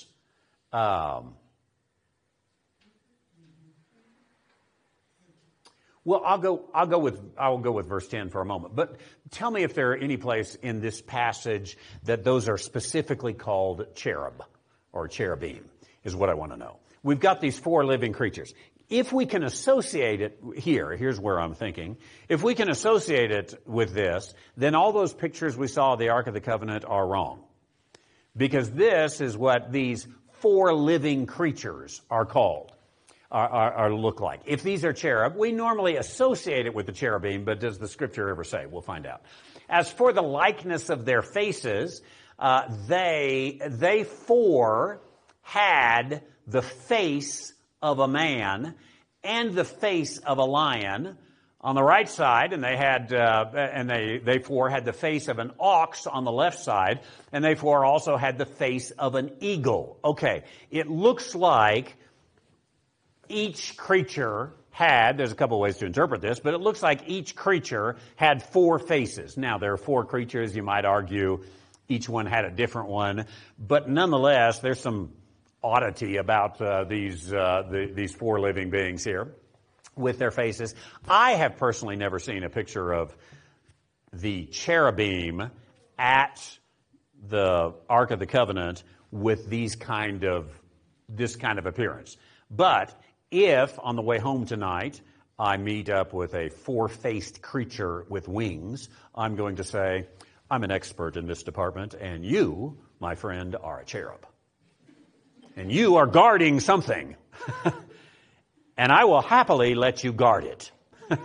Well, I'll go with verse 10 for a moment. But tell me if there are any place in this passage that those are specifically called cherub or cherubim, is what I want to know. We've got these 4 living creatures. If we can associate it here's where I'm thinking. If we can associate it with this, then all those pictures we saw of the Ark of the Covenant are wrong. Because this is what these 4 living creatures are called. Are look like. If these are cherub, we normally associate it with the cherubim, but does the scripture ever say? We'll find out. As for the likeness of their faces, they 4 had the face of a man and the face of a lion on the right side, and they had they 4 had the face of an ox on the left side, and they 4 also had the face of an eagle. Okay, it looks like each creature had, there's a couple of ways to interpret this, but it looks like each creature had 4 faces. Now, there are 4 creatures, you might argue each one had a different one, but nonetheless, there's some oddity about these 4 living beings here with their faces. I have personally never seen a picture of the cherubim at the Ark of the Covenant with this kind of appearance. But if, on the way home tonight, I meet up with a 4-faced creature with wings, I'm going to say, I'm an expert in this department, and you, my friend, are a cherub. And you are guarding something. And I will happily let you guard it. In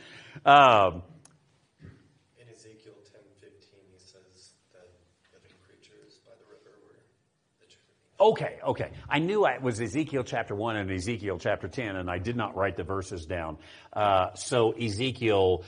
Ezekiel 10:15, he says that living creatures by the river were the cherubim. Okay. I knew it was Ezekiel chapter 1 and Ezekiel chapter 10, and I did not write the verses down. So Ezekiel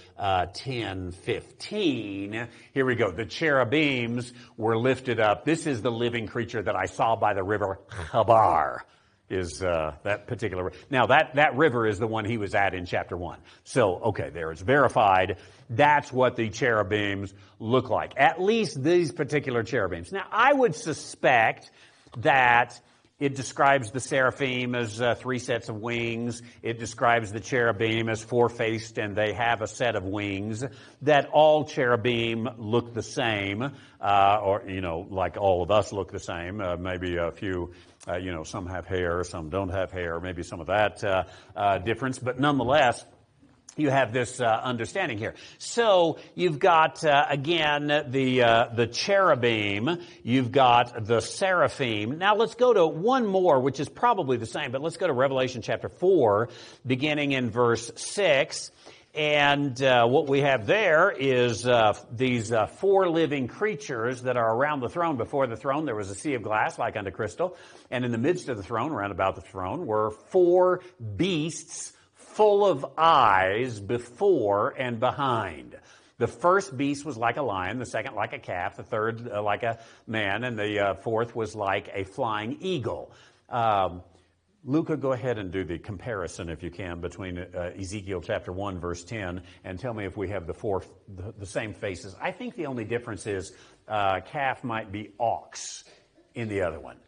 10:15, here we go. The cherubims were lifted up. This is the living creature that I saw by the river Chabar. Is that particular... Now, that river is the one he was at in chapter 1. So, okay, there it's verified. That's what the cherubims look like. At least these particular cherubims. Now, I would suspect that it describes the seraphim as 3 sets of wings. It describes the cherubim as 4-faced, and they have a set of wings. That all cherubim look the same, or, like all of us look the same. Maybe a few... some have hair, some don't have hair, maybe some of that difference. But nonetheless, you have this understanding here. So you've got, again, the cherubim. You've got the seraphim. Now let's go to one more, which is probably the same, but let's go to Revelation chapter 4, beginning in verse 6. And what we have there is these 4 living creatures that are around the throne. Before the throne, there was a sea of glass like unto crystal. And in the midst of the throne, around about the throne, were 4 beasts full of eyes before and behind. The first beast was like a lion, the second like a calf, the third like a man, and the fourth was like a flying eagle. Luca, go ahead and do the comparison, if you can, between Ezekiel chapter 1, verse 10, and tell me if we have the same faces. I think the only difference is calf might be ox in the other one.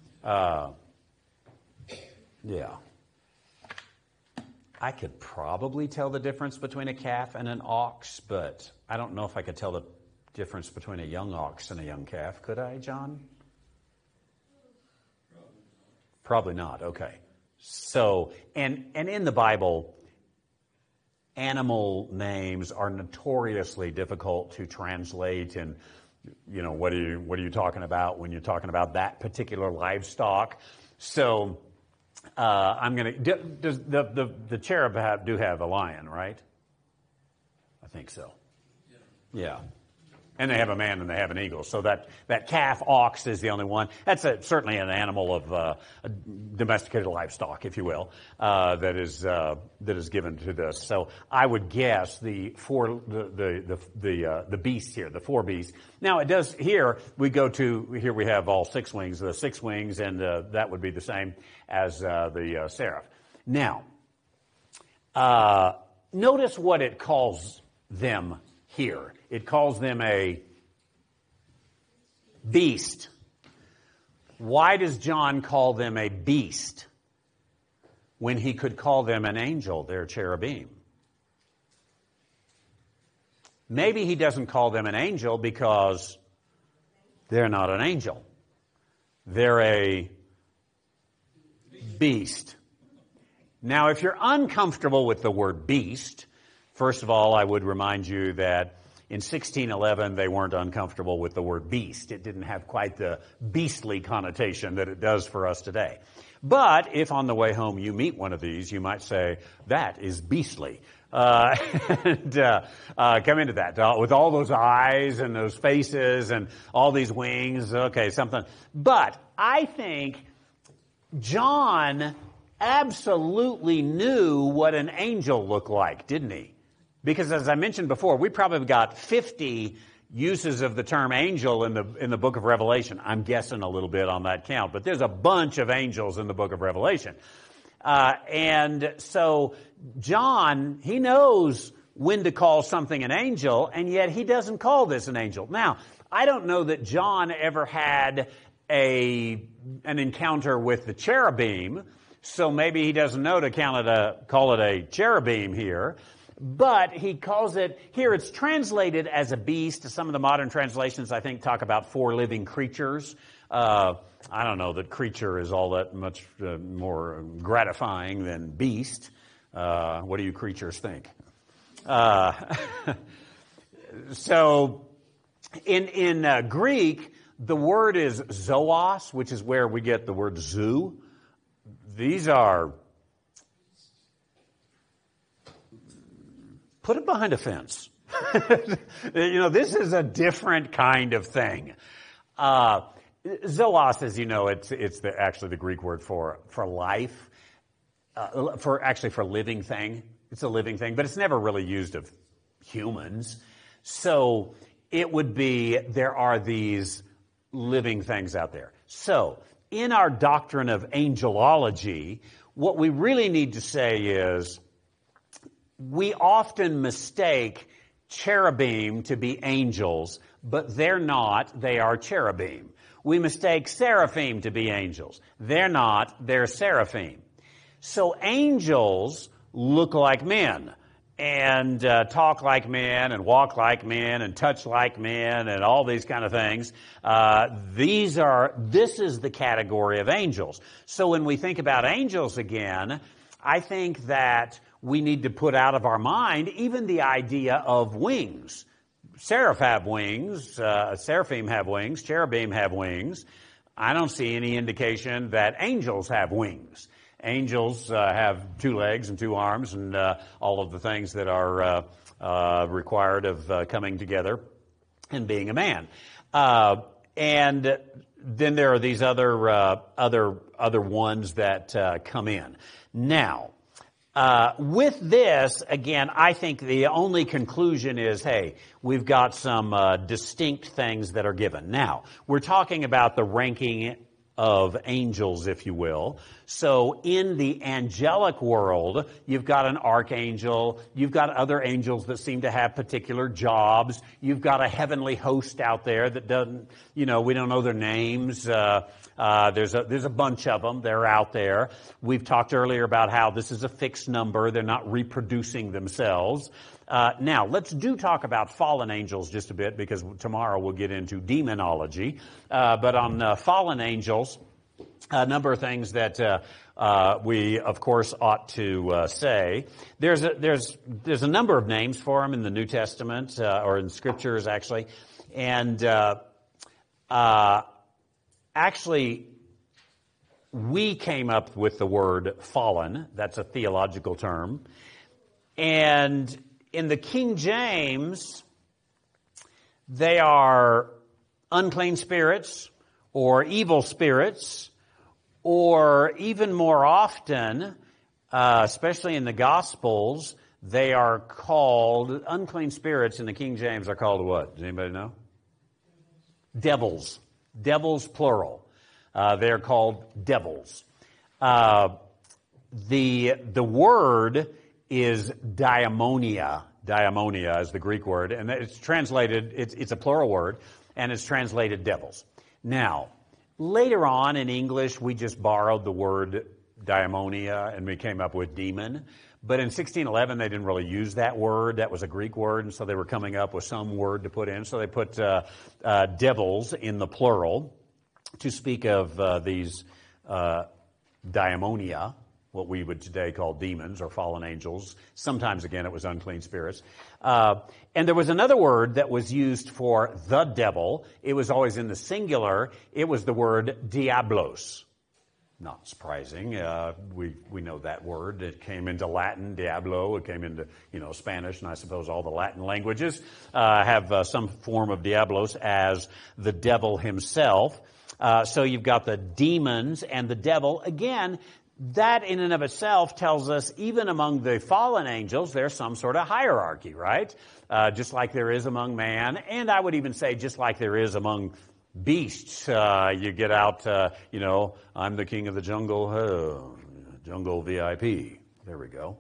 Yeah. I could probably tell the difference between a calf and an ox, but I don't know if I could tell the difference between a young ox and a young calf. Could I, John? Probably not. Okay. So, and in the Bible, animal names are notoriously difficult to translate. And, what are you talking about when you're talking about that particular livestock? So, I'm going to, does the cherub do have a lion, right? I think so. Yeah. And they have a man and they have an eagle. So that calf ox is the only one. That's certainly an animal of a domesticated livestock, if you will, that is given to this. So I would guess the beasts here, the 4 beasts. Now it does here. We have all 6 wings, the 6 wings, and that would be the same as the seraph. Now, notice what it calls them here. It calls them a beast. Why does John call them a beast when he could call them an angel? They're cherubim. Maybe he doesn't call them an angel because they're not an angel. They're a beast. Now, if you're uncomfortable with the word beast, first of all, I would remind you that in 1611, they weren't uncomfortable with the word beast. It didn't have quite the beastly connotation that it does for us today. But if on the way home you meet one of these, you might say, that is beastly. Come into that with all those eyes and those faces and all these wings. Okay, something. But I think John absolutely knew what an angel looked like, didn't he? Because as I mentioned before, we probably got 50 uses of the term angel in the book of Revelation. I'm guessing a little bit on that count, but there's a bunch of angels in the book of Revelation. And so John, he knows when to call something an angel, and yet he doesn't call this an angel. Now, I don't know that John ever had an encounter with the cherubim, so maybe he doesn't know to call it a cherubim here. But he calls it, here it's translated as a beast. Some of the modern translations, I think, talk about 4 living creatures. I don't know that creature is all that much more gratifying than beast. What do you creatures think? So in Greek, The word is zoos, which is where we get the word zoo. These are, put it behind a fence. This is a different kind of thing. Zoos, as you know, it's actually the Greek word for life, for living thing. It's a living thing, but it's never really used of humans. So it would be, there are these living things out there. So in our doctrine of angelology, what we really need to say is we often mistake cherubim to be angels, but they're not, they are cherubim. We mistake seraphim to be angels. They're not, they're seraphim. So angels look like men and talk like men and walk like men and touch like men and all these kind of things. This is the category of angels. So when we think about angels again, I think that we need to put out of our mind even the idea of wings. Seraphim have wings, cherubim have wings. I don't see any indication that angels have wings. Angels have 2 legs and 2 arms and all of the things that are required of coming together and being a man. And then there are these other ones that come in. Now, with this, again, I think the only conclusion is, hey, we've got some distinct things that are given. Now, we're talking about the ranking of angels, if you will. So in the angelic world, you've got an archangel, you've got other angels that seem to have particular jobs, you've got a heavenly host out there that doesn't, we don't know their names. There's a bunch of them. They're out there. We've talked earlier about how this is a fixed number. They're not reproducing themselves. Now, let's talk about fallen angels just a bit, because tomorrow we'll get into demonology. But on fallen angels, a number of things that we, of course, ought to say. There's a number of names for them in the New Testament, or in Scriptures, actually. And actually, we came up with the word fallen. That's a theological term. And in the King James, they are unclean spirits or evil spirits, or even more often, especially in the Gospels, they are called, unclean spirits in the King James are called what? Does anybody know? Devils. Devils, plural. They're called devils. The word is daimonia. Daimonia is the Greek word, and it's translated, it's a plural word, and it's translated devils. Now, later on in English, we just borrowed the word daimonia, and we came up with demon. But in 1611, they didn't really use that word. That was a Greek word, and so they were coming up with some word to put in. So they put devils in the plural to speak of these daimonia, what we would today call demons or fallen angels. Sometimes, again, it was unclean spirits. And there was another word that was used for the devil. It was always in the singular. It was the word diablos. Not surprising. We know that word. It came into Latin, diablo. It came into, Spanish, and I suppose all the Latin languages have some form of diablos as the devil himself. So you've got the demons and the devil. Again, that in and of itself tells us even among the fallen angels, there's some sort of hierarchy, right? Just like there is among man, and I would even say just like there is among beasts. You get out, I'm the king of the jungle, jungle VIP. There we go.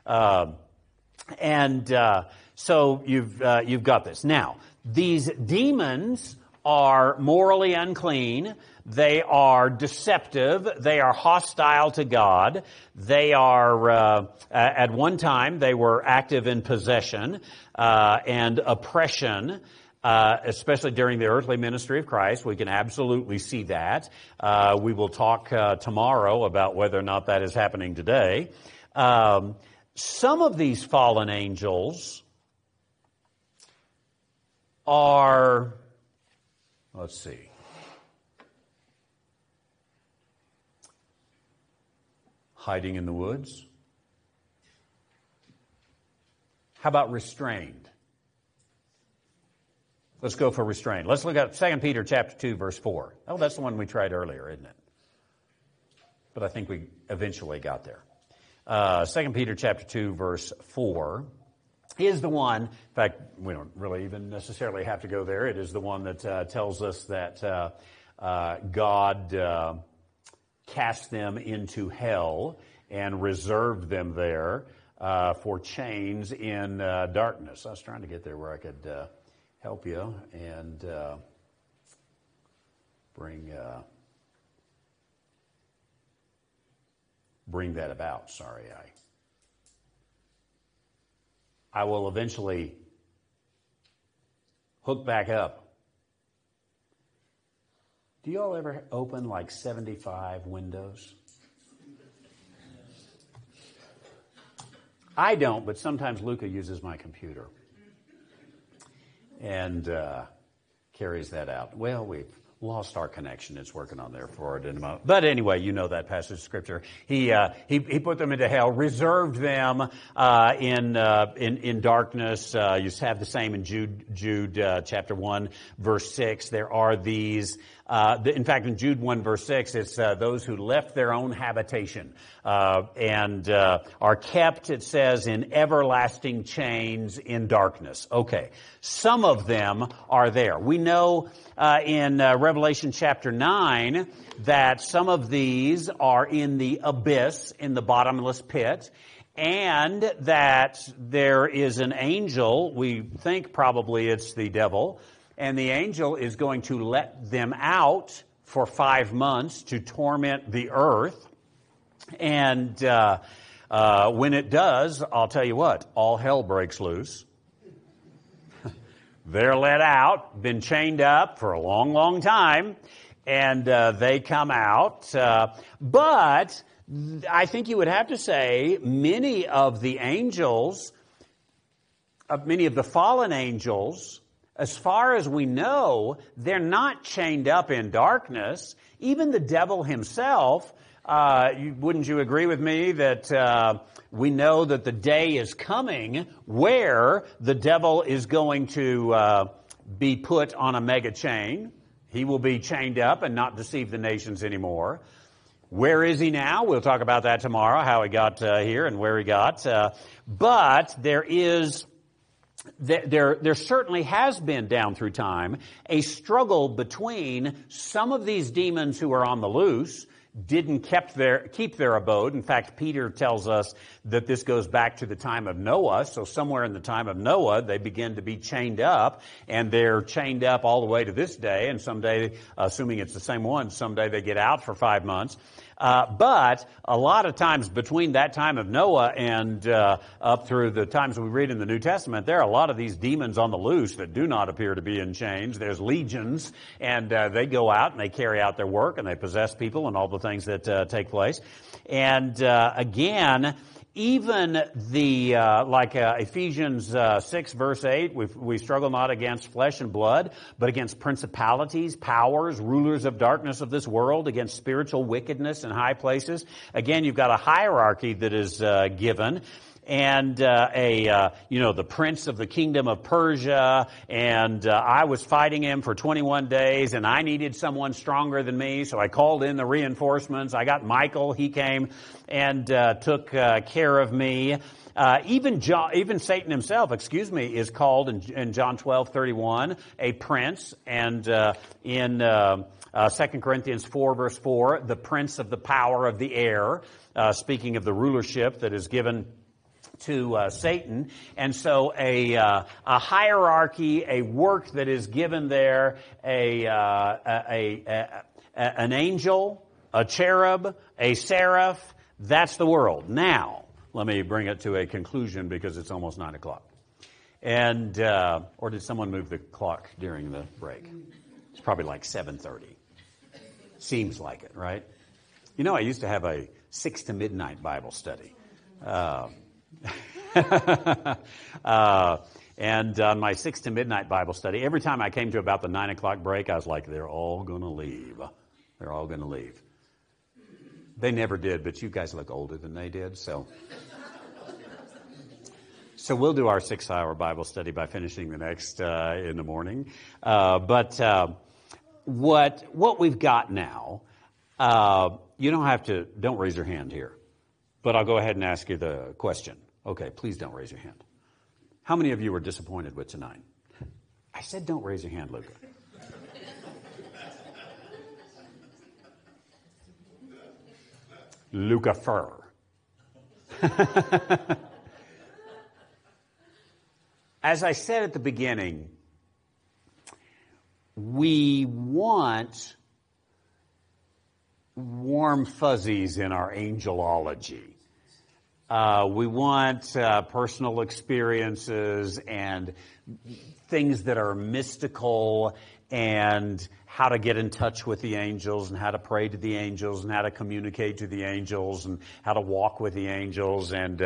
So you've got this. Now, these demons are morally unclean. They are deceptive. They are hostile to God. They are, at one time, they were active in possession and oppression, especially during the earthly ministry of Christ. We can absolutely see that. We will talk tomorrow about whether or not that is happening today. Some of these fallen angels are, let's see. Hiding in the woods? How about restrained? Let's go for restrained. Let's look at 2 Peter chapter 2, verse 4. Oh, that's the one we tried earlier, isn't it? But I think we eventually got there. 2 Peter chapter 2, verse 4 is the one, in fact, we don't really even necessarily have to go there. It is the one that tells us that God cast them into hell and reserved them there for chains in darkness. I was trying to get there where I could help you and bring that about. Sorry, I will eventually hook back up. Do you all ever open like 75 windows? I don't, but sometimes Luca uses my computer and carries that out. Well, we've lost our connection. It's working on there for it in a moment. But anyway, you know that passage of Scripture. He put them into hell, reserved them in darkness. You have the same in Jude chapter 1, verse 6. There are these. In fact, in Jude 1, verse 6, it's those who left their own habitation and are kept, it says, in everlasting chains in darkness. Okay, some of them are there. We know in Revelation chapter 9 that some of these are in the abyss, in the bottomless pit, and that there is an angel, we think probably it's the devil, and the angel is going to let them out for 5 months to torment the earth. And when it does, I'll tell you what, all hell breaks loose. They're let out, been chained up for a long, long time, and they come out. But I think you would have to say many of the angels, many of the fallen angels, as far as we know, they're not chained up in darkness. Even the devil himself, wouldn't you agree with me that we know that the day is coming where the devil is going to be put on a mega chain? He will be chained up and not deceive the nations anymore. Where is he now? We'll talk about that tomorrow, how he got here and where he got. But there is... There certainly has been down through time a struggle between some of these demons who are on the loose, didn't keep their abode. In fact, Peter tells us that this goes back to the time of Noah. So somewhere in the time of Noah, they begin to be chained up, and they're chained up all the way to this day. And someday, assuming it's the same one, someday they get out for 5 months. But a lot of times between that time of Noah and up through the times we read in the New Testament, there are a lot of these demons on the loose that do not appear to be in chains. There's legions, and they go out and they carry out their work and they possess people and all the things that take place. And again, even the like Ephesians 6 verse 8, we struggle not against flesh and blood, but against principalities, powers, rulers of darkness of this world, against spiritual wickedness in high places. Again, you've got a hierarchy that is given. And the prince of the kingdom of Persia, and I was fighting him for 21 days, and I needed someone stronger than me, so I called in the reinforcements. I got Michael. He came and took care of me. Even Satan himself, is called in John 12:31 a prince, and in 2 Corinthians 4 verse 4, the prince of the power of the air, speaking of the rulership that is given to Satan. And so a hierarchy, a work that is given there, an angel, a cherub, a seraph, that's the world. Now, let me bring it to a conclusion because it's almost 9 o'clock. And, or did someone move the clock during the break? It's probably like 7:30. Seems like it, right? You know, I used to have a 6 to midnight Bible study. And on my 6 to midnight Bible study, every time I came to about the 9 o'clock break, I was like, they're all going to leave. They're all going to leave. They never did, but you guys look older than they did, so. So we'll do our 6-hour Bible study by finishing the next in the morning. But what we've got now, you don't raise your hand here. But I'll go ahead and ask you the question. Okay, please don't raise your hand. How many of you were disappointed with tonight? I said don't raise your hand, Luca. Luca Fur. As I said at the beginning, we want warm fuzzies in our angelology. We want personal experiences and things that are mystical and how to get in touch with the angels and how to pray to the angels and how to communicate to the angels and how to walk with the angels. And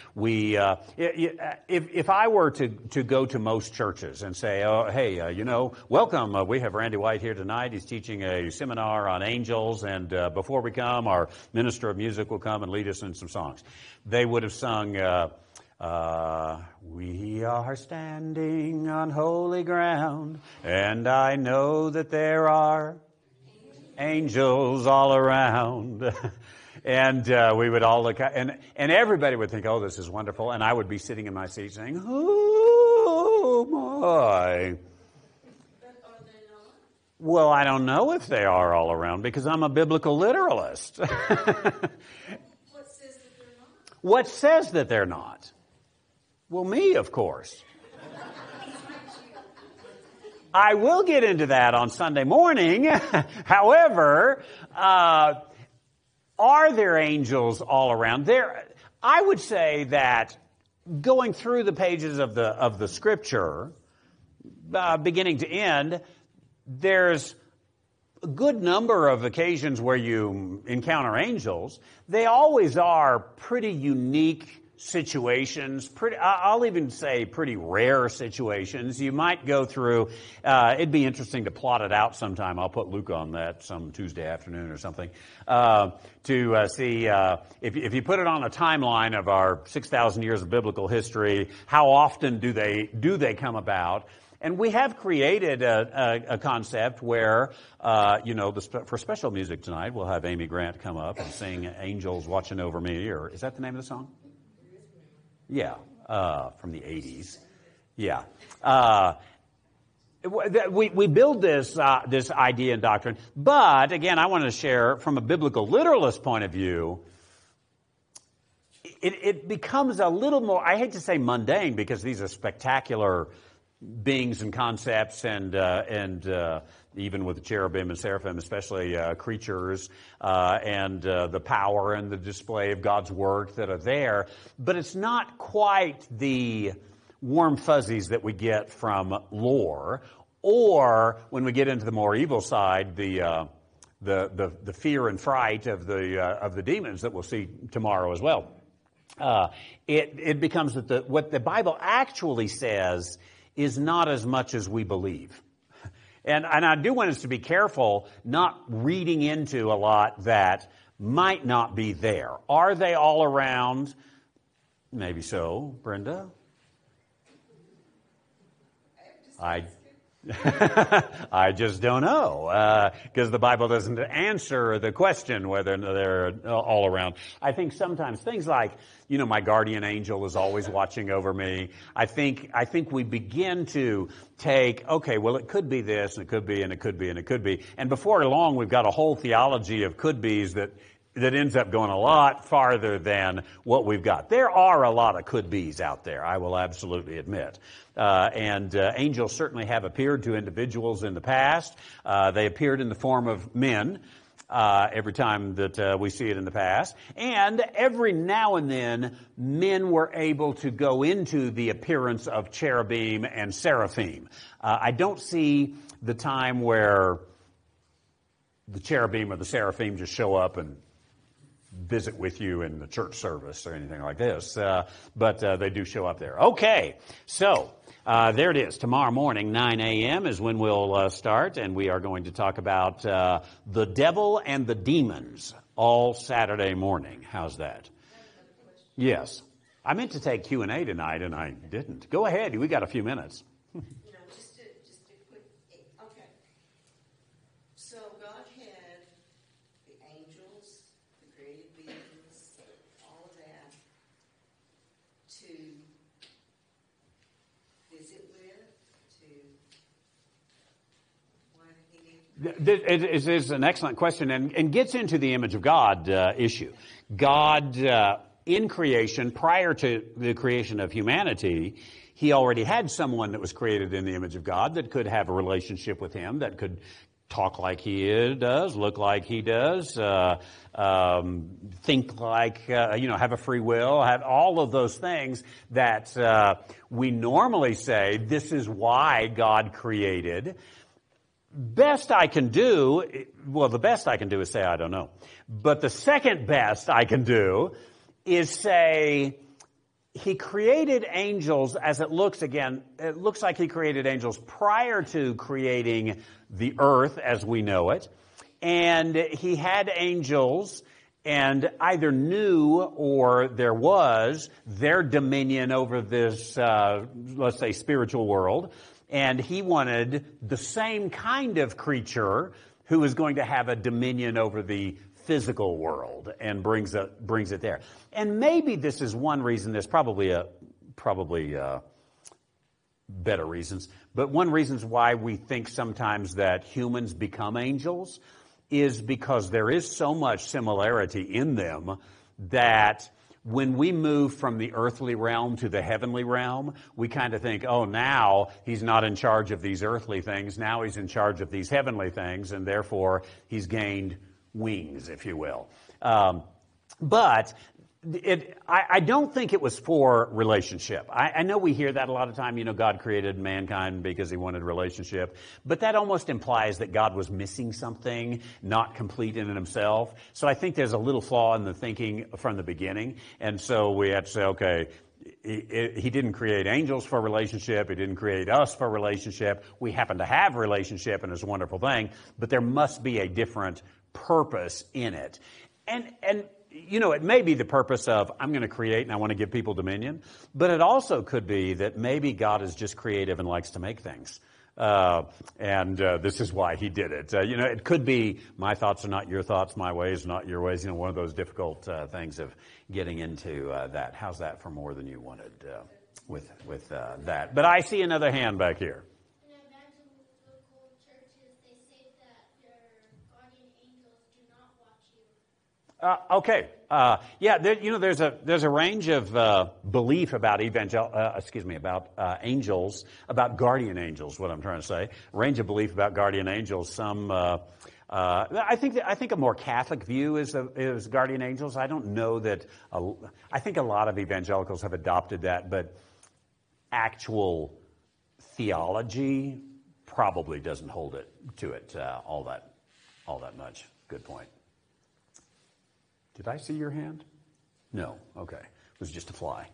if I were to go to most churches and say, oh, hey, welcome. We have Randy White here tonight. He's teaching a seminar on angels. And before we come, our minister of music will come and lead us in some songs. They would have sung, we are standing on holy ground, and I know that there are angels all around. And we would all look, and everybody would think, oh, this is wonderful. And I would be sitting in my seat saying, oh, my. Well, I don't know if they are all around because I'm a biblical literalist. What says that they're not? Well, me, of course. I will get into that on Sunday morning. However, are there angels all around? I would say that going through the pages of the Scripture, beginning to end, there's a good number of occasions where you encounter angels. They always are pretty unique situations, I'll even say pretty rare situations. You might go through, it'd be interesting to plot it out sometime. I'll put Luke on that some Tuesday afternoon or something, to see if you put it on a timeline of our 6,000 years of biblical history, how often do they come about? And we have created a concept where, for special music tonight, we'll have Amy Grant come up and sing Angels Watching Over Me, or is that the name of the song? Yeah, from the 80s. Yeah. We build this idea and doctrine, but again, I want to share from a biblical literalist point of view, it becomes a little more, I hate to say mundane, because these are spectacular beings and concepts, and even with the cherubim and seraphim, especially creatures, and the power and the display of God's work that are there. But it's not quite the warm fuzzies that we get from lore, or when we get into the more evil side, the fear and fright of the demons that we'll see tomorrow as well. It becomes that what the Bible actually says is not as much as we believe. And I do want us to be careful not reading into a lot that might not be there. Are they all around? Maybe so. Brenda? I just don't know, because the Bible doesn't answer the question whether they're all around. I think sometimes things like, my guardian angel is always watching over me. I think we begin to take, okay, well, it could be this, and it could be, and it could be, and it could be. And before long, we've got a whole theology of could-be's that ends up going a lot farther than what we've got. There are a lot of could-be's out there, I will absolutely admit. And angels certainly have appeared to individuals in the past. They appeared in the form of men every time that we see it in the past. And every now and then, men were able to go into the appearance of cherubim and seraphim. I don't see the time where the cherubim or the seraphim just show up and visit with you in the church service or anything like this, but they do show up there. Okay, so there it is. Tomorrow morning, 9 a.m. is when we'll start, and we are going to talk about the devil and the demons. all Saturday morning. How's that? Yes. I meant to take Q&A tonight, and I didn't. Go ahead. We got a few minutes. Just a quick, okay. So God had the angels, the created beings, all of that to visit with, why did he need? It is an excellent question and gets into the image of God issue. God, in creation, prior to the creation of humanity, he already had someone that was created in the image of God that could have a relationship with him, that could talk like he does, look like he does, think like, have a free will, have all of those things that we normally say, this is why God created. Best I can do, well, the best I can do is say, I don't know. But the second best I can do is say, he created angels as it looks like he created angels prior to creating the earth as we know it. And he had angels and either knew or there was their dominion over this, let's say, spiritual world. And he wanted the same kind of creature who was going to have a dominion over the physical world and brings it there. And maybe this is one reason. There's probably better reasons, but one reason why we think sometimes that humans become angels is because there is so much similarity in them that when we move from the earthly realm to the heavenly realm, we kind of think, oh, now he's not in charge of these earthly things. Now he's in charge of these heavenly things, and therefore he's gained wings, if you will. But I don't think it was for relationship. I know we hear that a lot of time, God created mankind because he wanted relationship. But that almost implies that God was missing something, not complete in himself. So I think there's a little flaw in the thinking from the beginning. And so we have to say, okay, he didn't create angels for relationship. He didn't create us for relationship. We happen to have relationship, and it's a wonderful thing. But there must be a different purpose in it. And it may be the purpose of, I'm going to create and I want to give people dominion, but it also could be that maybe God is just creative and likes to make things. And this is why he did it. It could be my thoughts are not your thoughts, my ways are not your ways. One of those difficult things of getting into that. How's that for more than you wanted with that? But I see another hand back here. Okay. There's a range of belief about angels, about guardian angels. What I'm trying to say, range of belief about guardian angels. Some, I think a more Catholic view is guardian angels. I don't know that. I think a lot of evangelicals have adopted that, but actual theology probably doesn't hold it to it all that much. Good point. Did I see your hand? No. Okay. It was just a fly.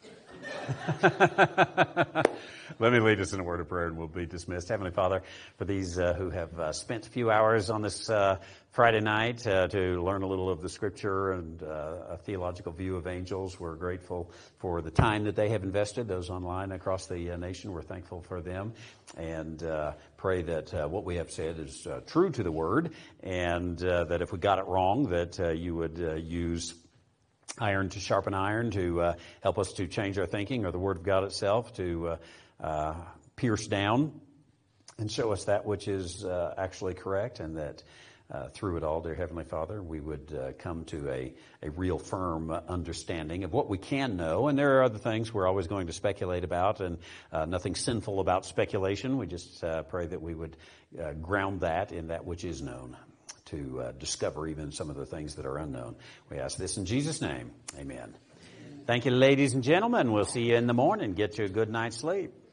Let me lead us in a word of prayer and we'll be dismissed. Heavenly Father, for these who have spent a few hours on this Friday night to learn a little of the Scripture and a theological view of angels, we're grateful for the time that they have invested. Those online across the nation, we're thankful for them and pray that what we have said is true to the Word and that if we got it wrong, that you would use iron to sharpen iron to help us to change our thinking, or the Word of God itself to pierce down and show us that which is actually correct, and that through it all, dear Heavenly Father, we would come to a real firm understanding of what we can know. And there are other things we're always going to speculate about, and nothing sinful about speculation. We just pray that we would ground that in that which is known, to discover even some of the things that are unknown. We ask this in Jesus' name. Amen. Thank you, ladies and gentlemen. We'll see you in the morning. Get you a good night's sleep.